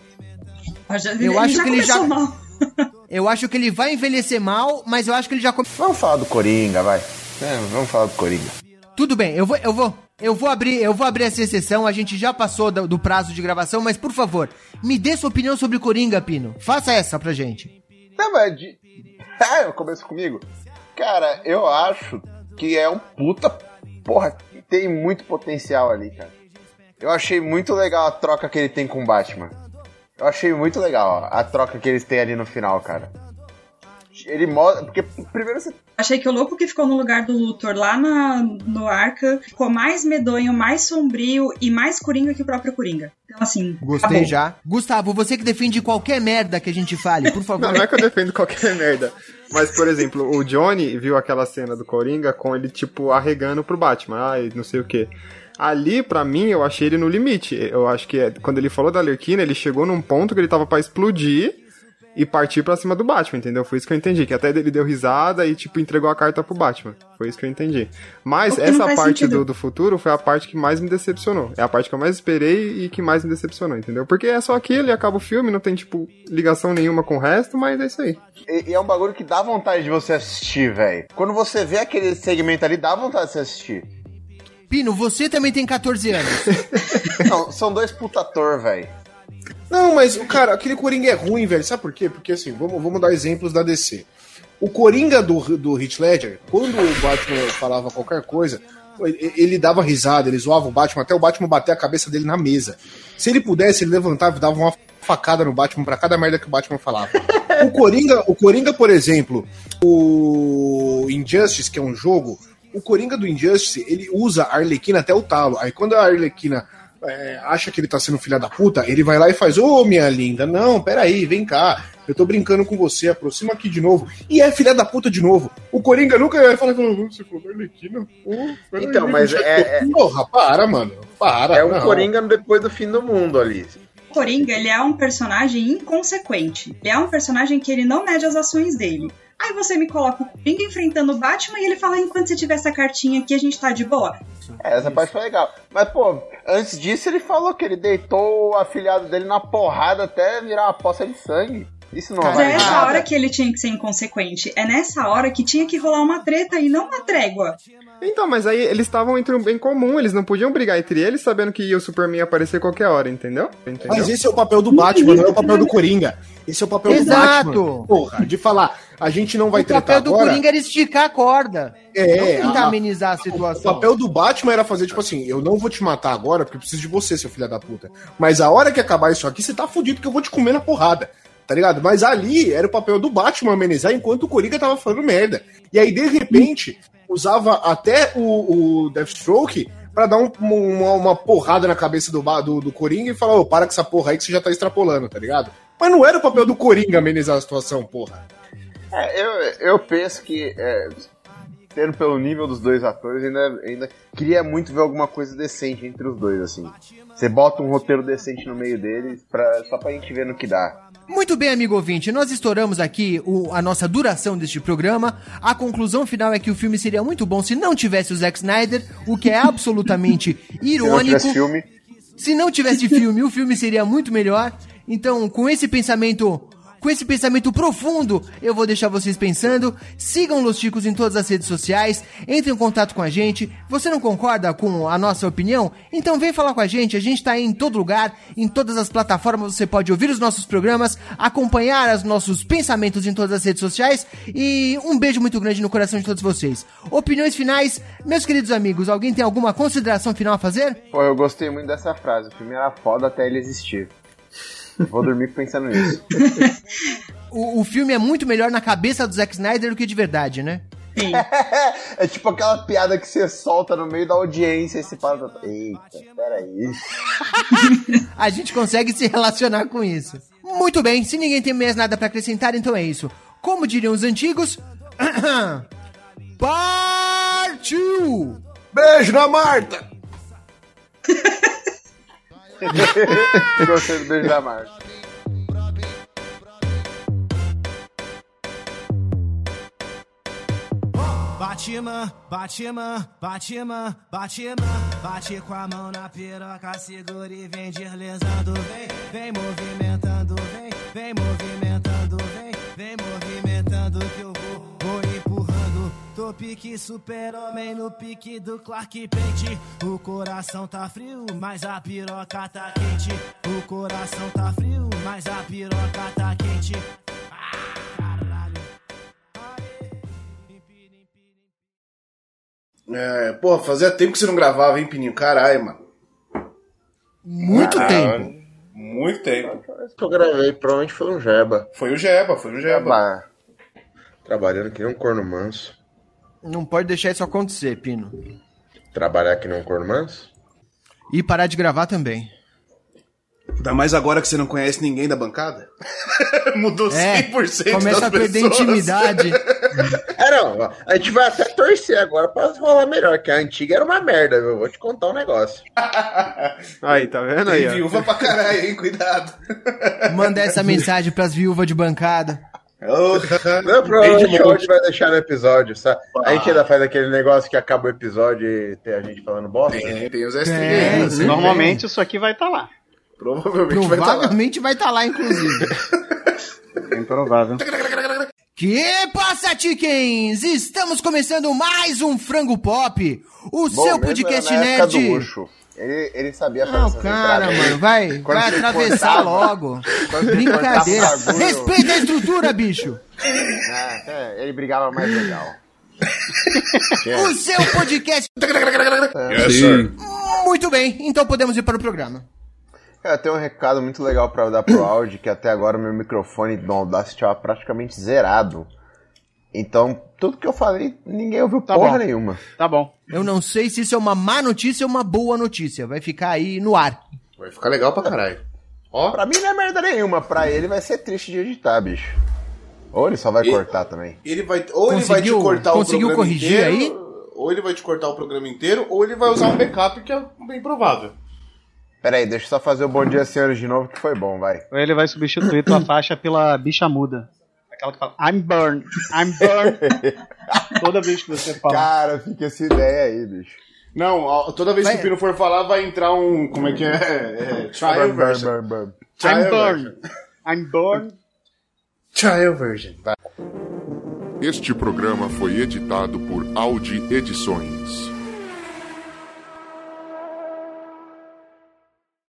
Eu acho já que ele já... começou mal. Eu acho que ele vai envelhecer mal, mas eu acho que ele já... come- Vamos falar do Coringa, vai. É, vamos falar do Coringa. Tudo bem, eu vou, eu vou, eu vou abrir, eu vou abrir essa exceção, a gente já passou do, do prazo de gravação, mas por favor, me dê sua opinião sobre Coringa, Pino. Faça essa pra gente. Não, mas de... Ah, eu começo comigo. Cara, eu acho que é um puta... Porra, tem muito potencial ali, cara. Eu achei muito legal a troca que ele tem com o Batman. Eu achei muito legal ó, a troca que eles têm ali no final, cara. Ele mostra... Porque primeiro você... Achei que o louco que ficou no lugar do Luthor lá na, no Arkham ficou mais medonho, mais sombrio e mais Coringa que o próprio Coringa. Então, assim... Gostei acabou. já. Gustavo, você que defende qualquer merda que a gente fale, por favor. Não, não é que eu defendo qualquer merda. Mas, por exemplo, o Johnny viu aquela cena do Coringa com ele, tipo, arregando pro Batman. Ai, não sei o quê. Ali, pra mim, eu achei ele no limite. Eu acho que é, quando ele falou da Arlequina, ele chegou num ponto que ele tava pra explodir e partir pra cima do Batman, entendeu? Foi isso que eu entendi. Que até ele deu risada e, tipo, entregou a carta pro Batman. Foi isso que eu entendi. Mas O que não essa faz parte sentido. do, do futuro foi a parte que mais me decepcionou. É a parte que eu mais esperei e que mais me decepcionou, entendeu? Porque é só aquilo e acaba o filme, não tem, tipo, ligação nenhuma com o resto, mas é isso aí. E, e é um bagulho que dá vontade de você assistir, velho. Quando você vê aquele segmento ali, dá vontade de você assistir. Pino, você também tem catorze anos. Não, são dois putator, velho. Não, mas, cara, aquele Coringa é ruim, velho. Sabe por quê? Porque, assim, vamos, vamos dar exemplos da D C. O Coringa do, do Heath Ledger, quando o Batman falava qualquer coisa, ele, ele dava risada, ele zoava o Batman, até o Batman bater a cabeça dele na mesa. Se ele pudesse, ele levantava e dava uma facada no Batman pra cada merda que o Batman falava. O Coringa, o Coringa, por exemplo, o Injustice, que é um jogo, o Coringa do Injustice, ele usa a Arlequina até o talo. Aí quando a Arlequina é, acha que ele tá sendo filha da puta, ele vai lá e faz, ô, minha linda, não, peraí, vem cá, eu tô brincando com você, aproxima aqui de novo. E é filha da puta de novo. O Coringa nunca vai falar, você falou da Arlequina? Oh, Então, mas é... é... Porra, para, mano, para. É o não. Coringa depois do fim do mundo ali. O Coringa, ele é um personagem inconsequente. Ele é um personagem que ele não mede as ações dele. Aí você me coloca o Coringa enfrentando o Batman e ele fala, enquanto você tiver essa cartinha aqui, a gente tá de boa. É, essa parte foi legal. Mas, pô, antes disso ele falou que ele deitou o afilhado dele na porrada até virar uma poça de sangue. Isso não Mas vai é essa nada. hora que ele tinha que ser inconsequente. É nessa hora que tinha que rolar uma treta e não uma trégua. Então, mas aí eles estavam entre um bem comum, eles não podiam brigar entre eles sabendo que o Superman ia aparecer qualquer hora, entendeu? entendeu? Mas esse é o papel do Batman, não é o papel do Coringa. Esse é o papel Exato. do Batman. Porra, de falar, a gente não vai o tretar papel do agora. Coringa era esticar a corda. É, não tentar a- amenizar a O situação. papel do Batman era fazer, tipo assim, eu não vou te matar agora porque eu preciso de você, seu filho da puta. Mas a hora que acabar isso aqui, você tá fudido que eu vou te comer na porrada. Tá ligado? Mas ali era o papel do Batman amenizar enquanto o Coringa tava falando merda. E aí, de repente, usava até o, o Deathstroke pra dar um- uma, uma porrada na cabeça do, ba- do, do Coringa e falar, ô, para com essa porra aí que você já tá extrapolando, tá ligado? Mas não era o papel do Coringa amenizar a situação, porra. É, eu, eu penso que, é, tendo pelo nível dos dois atores, ainda, ainda queria muito ver alguma coisa decente entre os dois, assim. Você bota um roteiro decente no meio deles, pra, só pra gente ver no que dá. Muito bem, amigo ouvinte, nós estouramos aqui o- a nossa duração deste programa. A conclusão final é que o filme seria muito bom se não tivesse o Zack Snyder, o que é absolutamente irônico. Se não tivesse filme. Se não tivesse filme, o filme seria muito melhor. Então, com esse pensamento, com esse pensamento profundo, eu vou deixar vocês pensando. Sigam Los Chicos em todas as redes sociais, entrem em contato com a gente. Você não concorda com a nossa opinião? Então vem falar com a gente, a gente tá aí em todo lugar, em todas as plataformas, você pode ouvir os nossos programas, acompanhar os nossos pensamentos em todas as redes sociais, e um beijo muito grande no coração de todos vocês. Opiniões finais, meus queridos amigos, alguém tem alguma consideração final a fazer? Pô, eu gostei muito dessa frase. O filme era foda até ele existir. Vou dormir pensando nisso. O, o filme é muito melhor na cabeça do Zack Snyder do que de verdade, né? É tipo aquela piada que você solta no meio da audiência e você para... Eita, peraí. A gente consegue se relacionar com isso. Muito bem, se ninguém tem mais nada pra acrescentar, então é isso. Como diriam os antigos... Partiu! Beijo na Marta! Gostei do beijo da Marta. Batman, Batman, Batman, Batman, bate com a mão na piroca, segura e vem deslizando, vem, vem movimentando, vem, vem movimentando, vem, vem movimentando que eu vou, vou empurrando, tô pique super-homem no pique do Clark Kent, o coração tá frio, mas a piroca tá quente, o coração tá frio, mas a piroca tá quente. É, porra, fazia tempo que você não gravava, hein, Pininho? Caralho, mano. Muito Ah, tempo. Muito tempo. Que eu gravei, provavelmente foi um Jeba. Foi o Jeba, foi o Jeba. Jeba. Trabalhando que nem um corno manso. Não pode deixar isso acontecer, Pino. Trabalhar que nem um corno manso? E parar de gravar também. Ainda mais agora que você não conhece ninguém da bancada. Mudou É, cem por cento começa das a perder pessoas. intimidade. É, não, a gente vai até torcer agora pra rolar melhor, que a antiga era uma merda, viu? Vou te contar um negócio. Aí, tá vendo aí? Tem ó? viúva pra caralho, hein? Cuidado. Manda essa mensagem pras viúvas de bancada. Não, provavelmente hoje vai deixar no episódio, sabe? A gente ainda faz aquele negócio que acaba o episódio e tem a gente falando bosta. Tem, tem os É, extras. sim. Normalmente isso aqui vai estar lá. Provavelmente, vai estar lá. Provavelmente vai estar lá, inclusive. Bem provável. Que passa, chickens? Estamos começando mais um Frango Pop, o Bom, seu mesmo podcast era na época nerd. do luxo. Ele, ele sabia fazer Não, essas cara, entradas. mano, vai, Quando vai você atravessar cortava- logo. quando você Brincadeira. cortava o bagulho- Respeita a estrutura, bicho. É, é, ele brigava mais legal. O seu podcast. Yes, sir. Muito bem, então podemos ir para o programa. Eu tenho um recado muito legal pra dar pro áudio, que até agora meu microfone do Audacity estava praticamente zerado. Então, tudo que eu falei, ninguém ouviu Tá porra bom. nenhuma. Tá bom. Eu não sei se isso é uma má notícia ou uma boa notícia. Vai ficar aí no ar. Vai ficar legal pra caralho. Ó, Pra mim não é merda nenhuma, pra ele vai ser triste de editar, bicho. Ou ele só vai E- cortar também. ele vai, ou ele vai te Conseguiu- cortar o conseguiu programa corrigir inteiro, aí? ou ele vai te cortar o programa inteiro, ou ele vai usar um backup, que é bem provável. Pera aí, deixa eu só fazer o Bom Dia Senhores de novo, que foi bom, vai. Ou ele vai substituir tua faixa pela bicha muda. Aquela que fala, I'm burned, I'm burned. Toda vez que você fala. Cara, fica essa ideia aí, bicho. Não, ó, toda vez Vai- que o Pino for falar, vai entrar um. Como é que é? é trial Burn, burn, version. burn, burn. Trial I'm version. burned, I'm burned. Trial version. Vai. Este programa foi editado por Audi Edições.